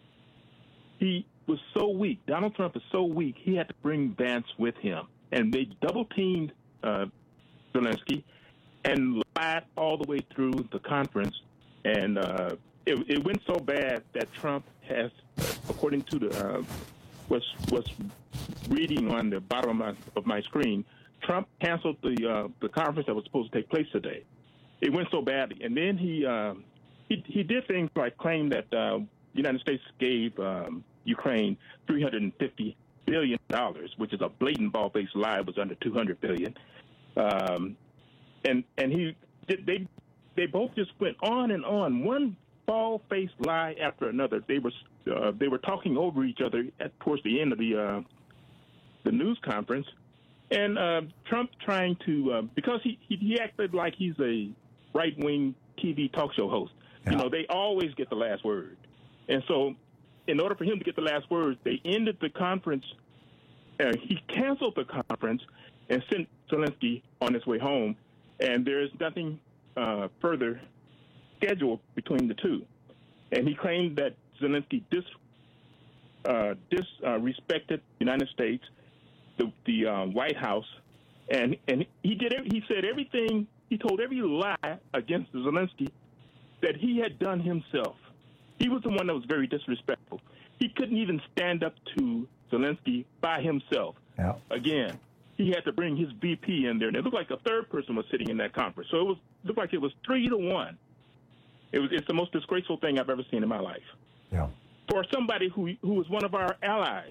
he was so weak. Donald Trump is so weak, he had to bring Vance with him. And they double-teamed uh, Zelensky and lied all the way through the conference. And uh, it, it went so bad that Trump has, according to the uh, what's, what's reading on the bottom of my, of my screen, Trump canceled the uh, the conference that was supposed to take place today. It went so badly. And then he uh, he, he did things like claim that uh, the United States gave um, Ukraine three hundred fifty billion dollars, which is a blatant ball-faced lie. It was under two hundred billion dollars. Um, and and he they they both just went on and on, one ball-faced lie after another. They were uh, they were talking over each other at towards the end of the uh, the news conference. And uh, Trump trying to, uh, because he, he he acted like he's a right-wing T V talk show host. Yeah. You know, they always get the last word. And so in order for him to get the last word, they ended the conference. Uh, he canceled the conference and sent Zelensky on his way home. And there's nothing uh, further scheduled between the two. And he claimed that Zelensky dis, uh, disrespected uh, the United States, the, the uh, White House, and and he did. He said everything. He told every lie against Zelensky that he had done himself. He was the one that was very disrespectful. He couldn't even stand up to Zelensky by himself. Yeah. Again, he had to bring his V P in there, and it looked like a third person was sitting in that conference. So it was looked like it was three to one. It was. It's the most disgraceful thing I've ever seen in my life. Yeah. For somebody who who was one of our allies.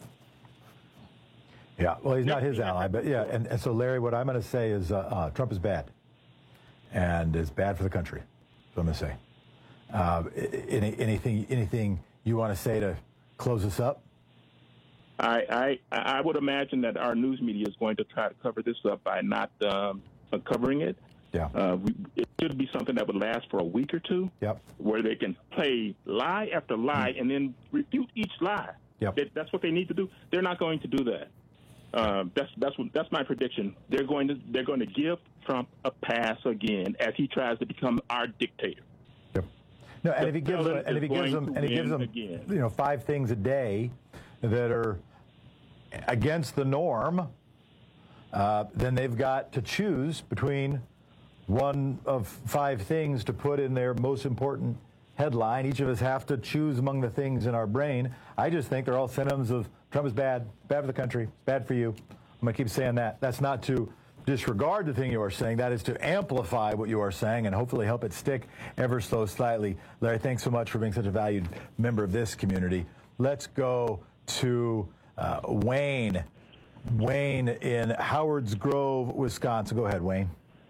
Yeah, well, he's not his ally, but yeah, and, and so, Larry, what I'm going to say is uh, uh, Trump is bad, and is bad for the country. That's what I'm going to say. Uh, any, anything, anything you want to say to close this up? I, I I would imagine that our news media is going to try to cover this up by not um, covering it. Yeah. Uh, we, it should be something that would last for a week or two. Yep. Where they can play lie after lie mm. and then refute each lie. Yep. That, that's what they need to do. They're not going to do that. Uh, that's that's what, that's my prediction. They're going to they're going to give Trump a pass again as he tries to become our dictator. Yep. No, and if he gives them, and if he gives them, and he gives them, again. you know, five things a day that are against the norm, uh, then they've got to choose between one of five things to put in their most important headline. Each of us have to choose among the things in our brain. I just think they're all synonyms of Trump is bad, bad for the country, bad for you. I'm going to keep saying that. That's not to disregard the thing you are saying. That is to amplify what you are saying and hopefully help it stick ever so slightly. Larry, thanks so much for being such a valued member of this community. Let's go to uh, Wayne. Wayne in Howards Grove, Wisconsin. Go ahead, Wayne.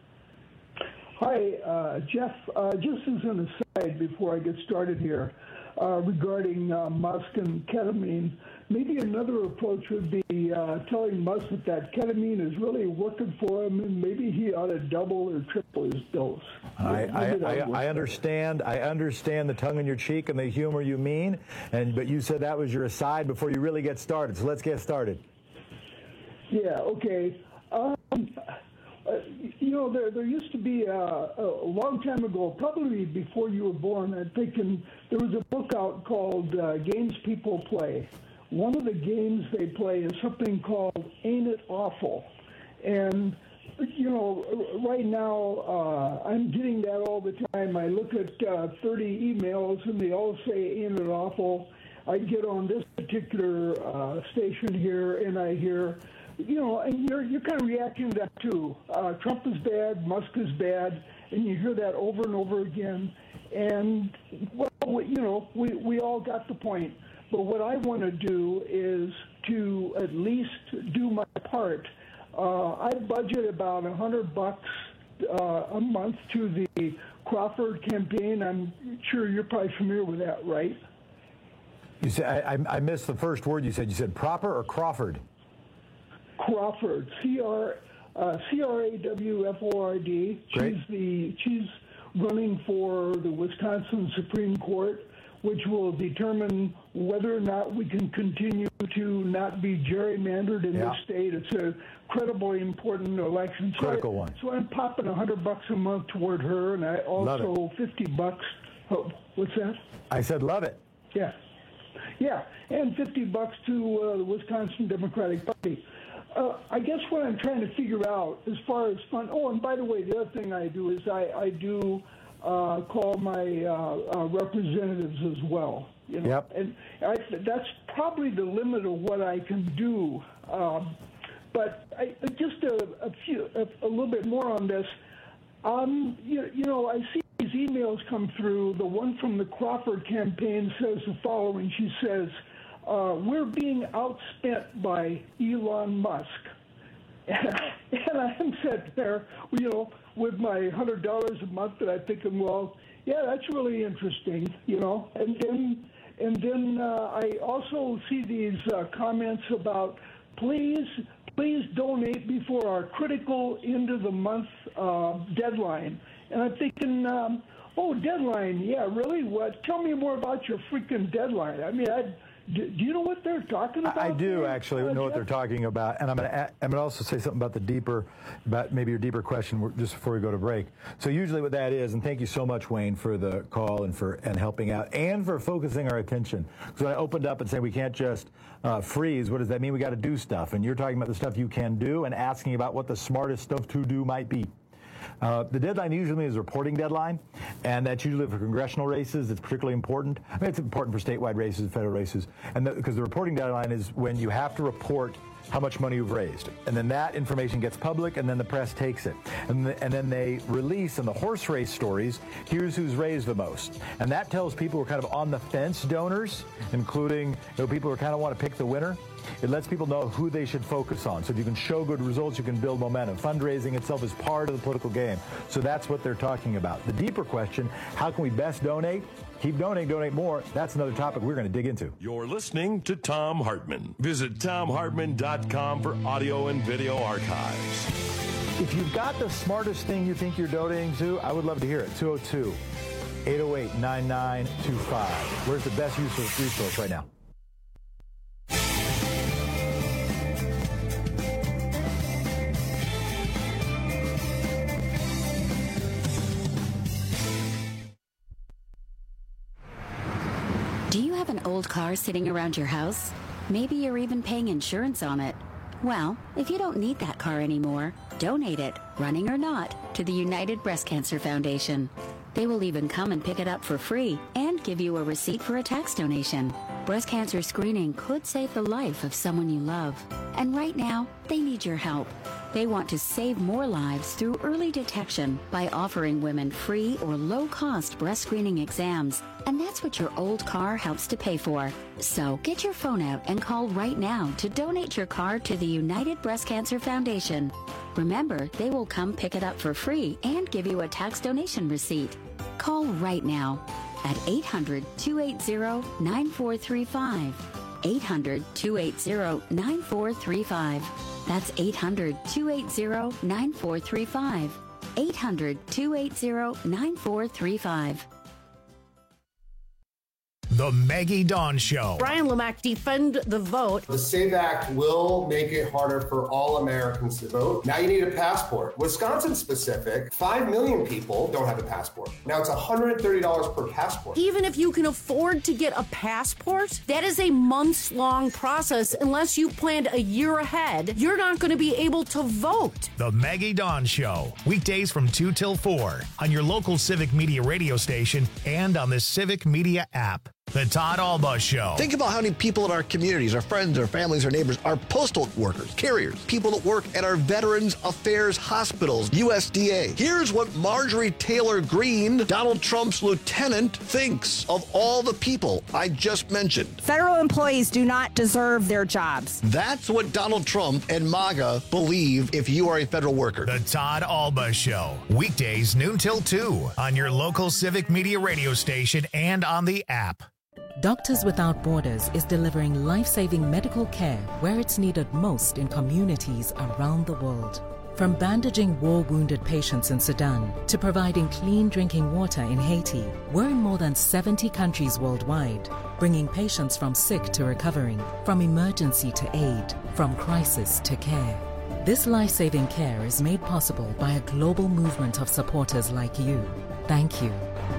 Hi, uh, Jeff. Uh, just as an aside before I get started here, uh, regarding uh, Musk and ketamine, maybe another approach would be uh, telling Musk that that ketamine is really working for him, and maybe he ought to double or triple his dose. I, I, I, I understand. I understand the tongue in your cheek and the humor you mean, and but you said that was your aside before you really get started. So let's get started. Yeah. Okay. Um, Uh, you know, there there used to be a, a long time ago, probably before you were born, I'm thinking there was a book out called uh, Games People Play. One of the games they play is something called Ain't It Awful? And, you know, right now uh, I'm getting that all the time. I look at uh, thirty emails and they all say Ain't It Awful? I get on this particular uh, station here and I hear, you know, and you're you're kind of reacting to that too. Uh, Trump is bad, Musk is bad, and you hear that over and over again. And well, we, you know, we we all got the point. But what I want to do is to at least do my part. Uh, I budget about a hundred bucks uh, a month to the Crawford campaign. I'm sure you're probably familiar with that, right? You said I, I missed the first word you said. You said proper or Crawford? Crawford, C R uh, C R A W F O R D. She's the she's running for the Wisconsin Supreme Court, which will determine whether or not we can continue to not be gerrymandered in yeah. this state. It's a incredibly important election. So Critical I, one. So I'm popping a hundred bucks a month toward her, and I also fifty bucks. Oh, what's that? I said love it. Yeah, yeah, and fifty bucks to uh, the Wisconsin Democratic Party. Uh, I guess what I'm trying to figure out as far as fun. Oh, and by the way, the other thing I do is I, I do uh, call my uh, uh, representatives as well. You know? Yep. And I, that's probably the limit of what I can do. Um, but I, just a, a few, a, a little bit more on this. Um, you, you know, I see these emails come through. The one from the Crawford campaign says the following. She says, Uh, we're being outspent by Elon Musk. And, and I'm sitting there, you know, with my one hundred dollars a month, and I'm thinking, well, yeah, that's really interesting, you know. And then, and then uh, I also see these uh, comments about, please, please donate before our critical end of the month uh, deadline. And I'm thinking, um, oh, deadline, yeah, really? What? Tell me more about your freaking deadline. I mean, I'd Do, do you know what they're talking about? I do there, actually uh, know what Jeff? they're talking about, and I'm going to I'm going to also say something about the deeper, about maybe your deeper question just before we go to break. So usually what that is, and thank you so much, Wayne, for the call and for and helping out and for focusing our attention. Because when I opened up and said we can't just uh, freeze, what does that mean? We got to do stuff, and you're talking about the stuff you can do and asking about what the smartest stuff to do might be. Uh, the deadline usually is a reporting deadline, and that's usually for congressional races. It's particularly important. I mean, it's important for statewide races, federal races, and because the, the reporting deadline is when you have to report how much money you've raised, and then that information gets public, and then the press takes it, and, the, and then they release in the horse race stories, here's who's raised the most, and that tells people who are kind of on the fence donors, including you know, people who kind of want to pick the winner. It lets people know who they should focus on. So if you can show good results, you can build momentum. Fundraising itself is part of the political game. So that's what they're talking about. The deeper question, how can we best donate? Keep donating, donate more. That's another topic we're going to dig into. You're listening to Thom Hartmann. Visit thom hartmann dot com for audio and video archives. If you've got the smartest thing you think you're donating to, I would love to hear it. two oh two, eight oh eight, nine nine two five. Where's the best use of resource right now? Do you have an old car sitting around your house? Maybe you're even paying insurance on it. Well, if you don't need that car anymore, donate it, running or not, to the United Breast Cancer Foundation. They will even come and pick it up for free and give you a receipt for a tax donation. Breast cancer screening could save the life of someone you love. And right now, they need your help. They want to save more lives through early detection by offering women free or low-cost breast screening exams. And that's what your old car helps to pay for. So get your phone out and call right now to donate your car to the United Breast Cancer Foundation. Remember, they will come pick it up for free and give you a tax donation receipt. Call right now at eight hundred, two eight zero, nine four three five. eight hundred, two eight zero, nine four three five. That's eight hundred, two eight zero, nine four three five. eight hundred, two eight zero, nine four three five. The Maggie Dawn Show. Brian Lamack, defend the vote. The SAVE Act will make it harder for all Americans to vote. Now you need a passport. Wisconsin specific, five million people don't have a passport. Now it's one hundred thirty dollars per passport. Even if you can afford to get a passport, that is a months-long process. Unless you planned a year ahead, you're not going to be able to vote. The Maggie Dawn Show. Weekdays from two till four on your local Civic Media radio station and on the Civic Media app. The Todd Alba Show. Think about how many people in our communities, our friends, our families, our neighbors, our postal workers, carriers, people that work at our Veterans Affairs hospitals, U S D A. Here's what Marjorie Taylor Greene, Donald Trump's lieutenant, thinks of all the people I just mentioned. Federal employees do not deserve their jobs. That's what Donald Trump and MAGA believe if you are a federal worker. The Todd Alba Show. Weekdays noon till two on your local Civic Media radio station and on the app. Doctors Without Borders is delivering life-saving medical care where it's needed most in communities around the world. From bandaging war-wounded patients in Sudan to providing clean drinking water in Haiti, we're in more than seventy countries worldwide, bringing patients from sick to recovering, from emergency to aid, from crisis to care. This life-saving care is made possible by a global movement of supporters like you. Thank you.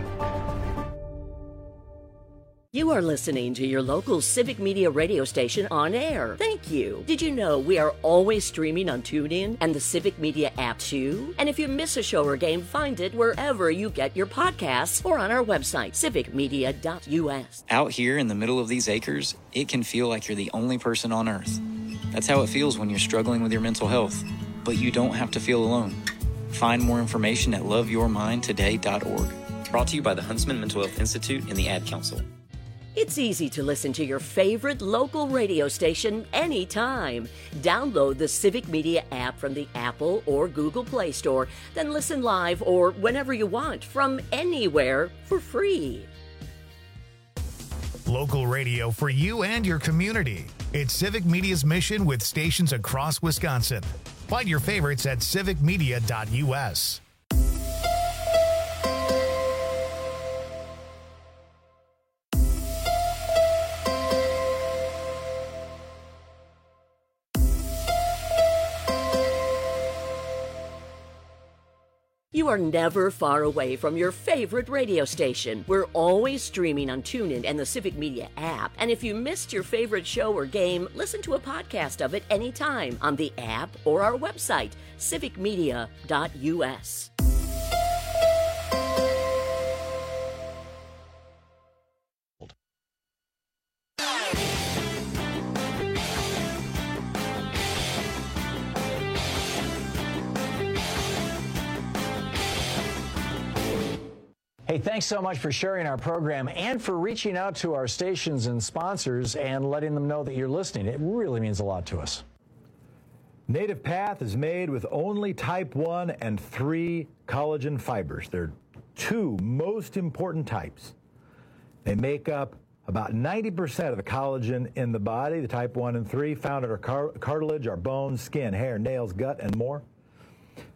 You are listening to your local Civic Media radio station on air. Thank you. Did you know we are always streaming on TuneIn and the Civic Media app too? And if you miss a show or game, find it wherever you get your podcasts or on our website, civic media dot U S. Out here in the middle of these acres, it can feel like you're the only person on earth. That's how it feels when you're struggling with your mental health. But you don't have to feel alone. Find more information at love your mind today dot org. Brought to you by the Huntsman Mental Health Institute and the Ad Council. It's easy to listen to your favorite local radio station anytime. Download the Civic Media app from the Apple or Google Play Store, then listen live or whenever you want from anywhere for free. Local radio for you and your community. It's Civic Media's mission with stations across Wisconsin. Find your favorites at civic media dot U S. You are never far away from your favorite radio station. We're always streaming on TuneIn and the Civic Media app. And if you missed your favorite show or game, listen to a podcast of it anytime on the app or our website, civic media dot U S. Hey, thanks so much for sharing our program and for reaching out to our stations and sponsors and letting them know that you're listening. It really means a lot to us. Native Path is made with only type one and three collagen fibers. They're two most important types. They make up about ninety percent of the collagen in the body, the type one and three, found in our car- cartilage, our bones, skin, hair, nails, gut, and more.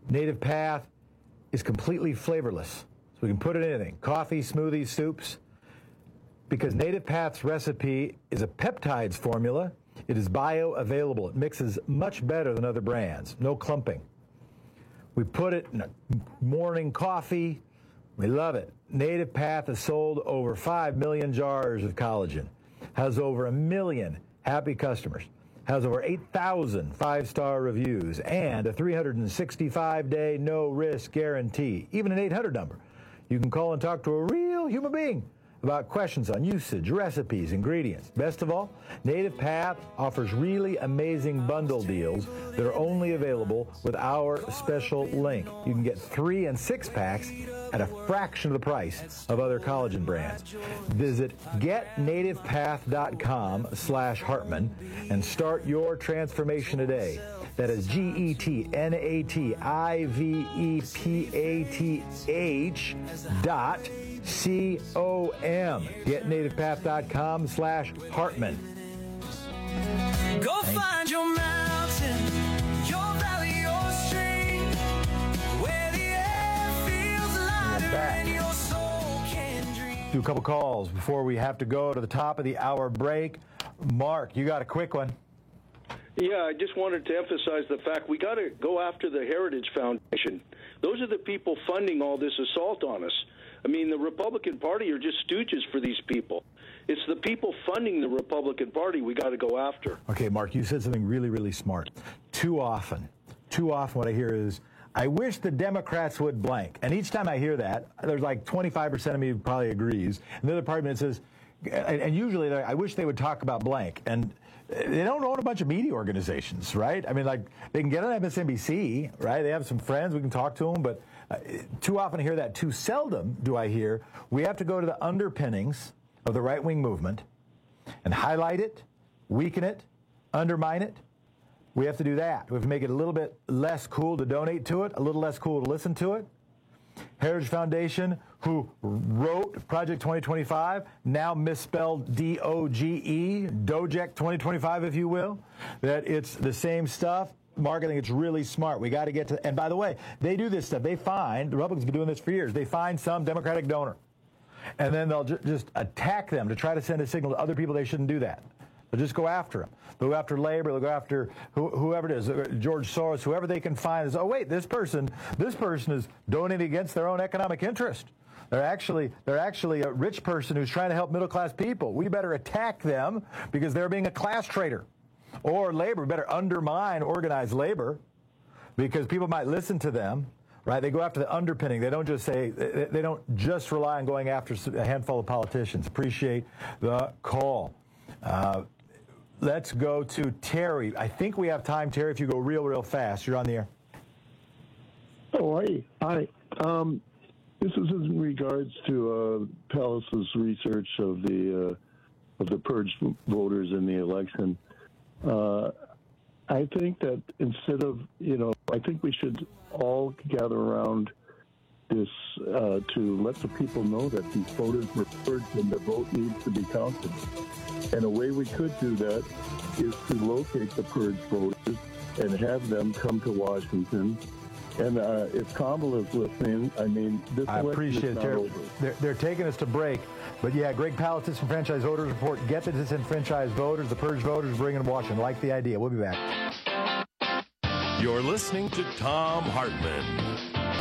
Native Path is completely flavorless. So we can put it in anything, coffee, smoothies, soups. Because Native Path's recipe is a peptides formula, it is bioavailable. It mixes much better than other brands. No clumping. We put it in a morning coffee. We love it. Native Path has sold over five million jars of collagen, has over a million happy customers, has over eight thousand five-star reviews, and a three hundred sixty-five day no-risk guarantee. Even an eight hundred number. You can call and talk to a real human being about questions on usage, recipes, ingredients. Best of all, Native Path offers really amazing bundle deals that are only available with our special link. You can get three and six packs at a fraction of the price of other collagen brands. Visit getnativepath.com slash Hartman and start your transformation today. That is G E T N A T I V E P A T H dot C O M. GetNativePath.com slash Hartman. Go find your mountain, your valley, your stream, where the air feels lighter and your soul can dream. Do a couple calls before we have to go to the top of the hour break. Mark, you got a quick one. Yeah, I just wanted to emphasize the fact we got to go after the Heritage Foundation. Those are the people funding all this assault on us. I mean, the Republican Party are just stooges for these people. It's the people funding the Republican Party we got to go after. Okay, Mark, you said something really, really smart. Too often, too often what I hear is, I wish the Democrats would blank. And each time I hear that, there's like twenty-five percent of me who probably agrees. And the other part of me says, and usually I wish they would talk about blank. And they don't own a bunch of media organizations, right? I mean, like, they can get on M S N B C, right? They have some friends, we can talk to them, but uh, too often I hear that. Too seldom do I hear we have to go to the underpinnings of the right-wing movement and highlight it, weaken it, undermine it. We have to do that. We have to make it a little bit less cool to donate to it, a little less cool to listen to it. Heritage Foundation, who wrote Project twenty twenty-five, now misspelled D O G E, Doject twenty twenty-five, if you will, that it's the same stuff. Mark, I think it's really smart. We got to get to, and by the way, they do this stuff. They find, the Republicans have been doing this for years, they find some Democratic donor, and then they'll ju- just attack them to try to send a signal to other people they shouldn't do that. They'll just go after them. They'll go after labor. They'll go after who, whoever it is, George Soros, whoever they can find. Is, oh, wait, this person, this person is donating against their own economic interest. They're actually, they're actually a rich person who's trying to help middle-class people. We better attack them because they're being a class traitor. Or labor, we better undermine organized labor because people might listen to them. Right? They go after the underpinning. They don't just say, they don't just rely on going after a handful of politicians. Appreciate the call. Uh, Let's go to Terry. I think we have time, Terry, if you go real, real fast. You're on the air. Oh, hi. Hi. Um, this is in regards to uh, Palace's research of the uh, of the purged voters in the election. Uh, I think that instead of, you know, I think we should all gather around this uh, to let the people know that these voters were purged and their vote needs to be counted. And a way we could do that is to locate the purged voters and have them come to Washington. And uh, if Kamala is listening, I mean, this I election appreciate is not it. They're, over. they're, they're taking us to break. But yeah, Greg Palast, Disenfranchised Voters Report. Get the disenfranchised voters, the purged voters, bring them to Washington. Like the idea. We'll be back. You're listening to Thom Hartmann.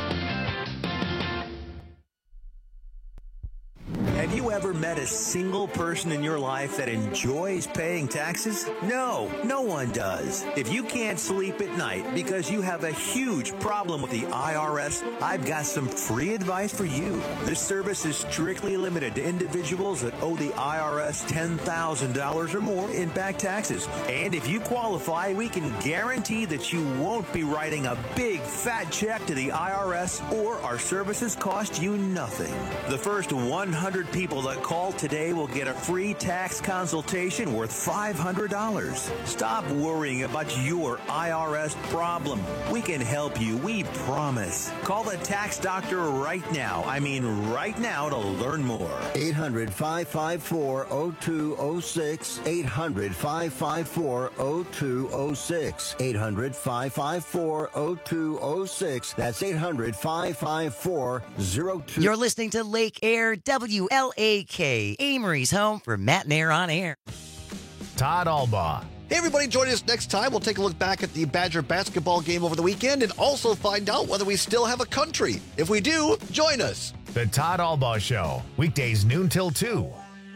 Have you ever met a single person in your life that enjoys paying taxes? No, no one does. If you can't sleep at night because you have a huge problem with the I R S, I've got some free advice for you. This service is strictly limited to individuals that owe the I R S ten thousand dollars or more in back taxes. And if you qualify, we can guarantee that you won't be writing a big fat check to the I R S, or our services cost you nothing. The first one hundred people to call today will get a free tax consultation worth five hundred dollars. Stop worrying about your I R S problem. We can help you, we promise. Call the tax doctor right now. I mean right now to learn more. eight hundred, five five four, oh two oh six. eight hundred, five five four, oh two oh six. eight hundred, five five four, oh two oh six. That's eight hundred, five five four, oh two. You're listening to Lake Air W L A K, Amory's home for Matt and Air on Air. Todd Albaugh. Hey, everybody, join us next time. We'll take a look back at the Badger basketball game over the weekend and also find out whether we still have a country. If we do, join us. The Todd Albaugh Show, weekdays noon till two.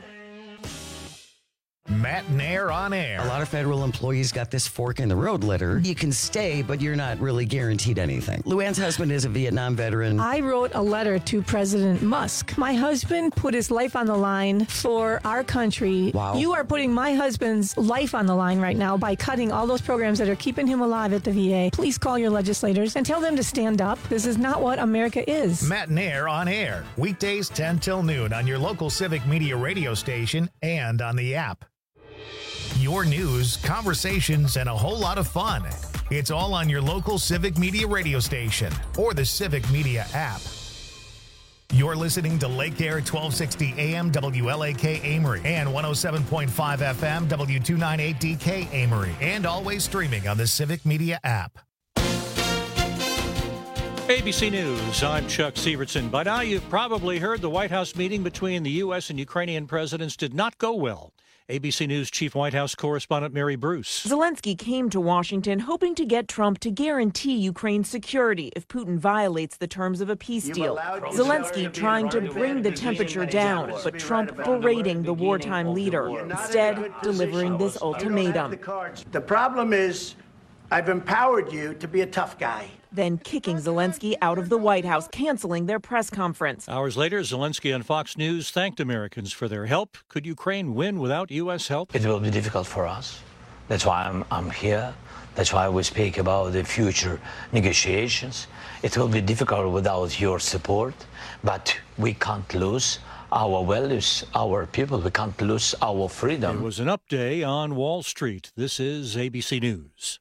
Matt and Air on Air. A lot of federal employees got this fork in the road letter. You can stay, but you're not really guaranteed anything. Luann's husband is a Vietnam veteran. I wrote a letter to President Musk. My husband put his life on the line for our country. Wow. You are putting my husband's life on the line right now by cutting all those programs that are keeping him alive at the V A. Please call your legislators and tell them to stand up. This is not what America is. Matt and Air on Air, weekdays ten till noon on your local Civic Media radio station and on the app. Your news, conversations, and a whole lot of fun. It's all on your local Civic Media radio station or the Civic Media app. You're listening to Lake Air twelve sixty A M W L A K Amory and one oh seven point five F M W two ninety-eight D K Amory, and always streaming on the Civic Media app. A B C News, I'm Chuck Sievertson. By now, you've probably heard the White House meeting between the U S and Ukrainian presidents did not go well. A B C News Chief White House Correspondent Mary Bruce. Zelensky came to Washington hoping to get Trump to guarantee Ukraine's security if Putin violates the terms of a peace deal. Zelensky trying to bring the temperature down, but Trump berating the wartime leader, instead delivering this ultimatum. The problem is, I've empowered you to be a tough guy. Then kicking Zelensky out of the White House, canceling their press conference. Hours later, Zelensky on Fox News thanked Americans for their help. Could Ukraine win without U S help? It will be difficult for us. That's why I'm, I'm here. That's why we speak about the future negotiations. It will be difficult without your support, but we can't lose our values, our people. We can't lose our freedom. It was an up day on Wall Street. This is A B C News.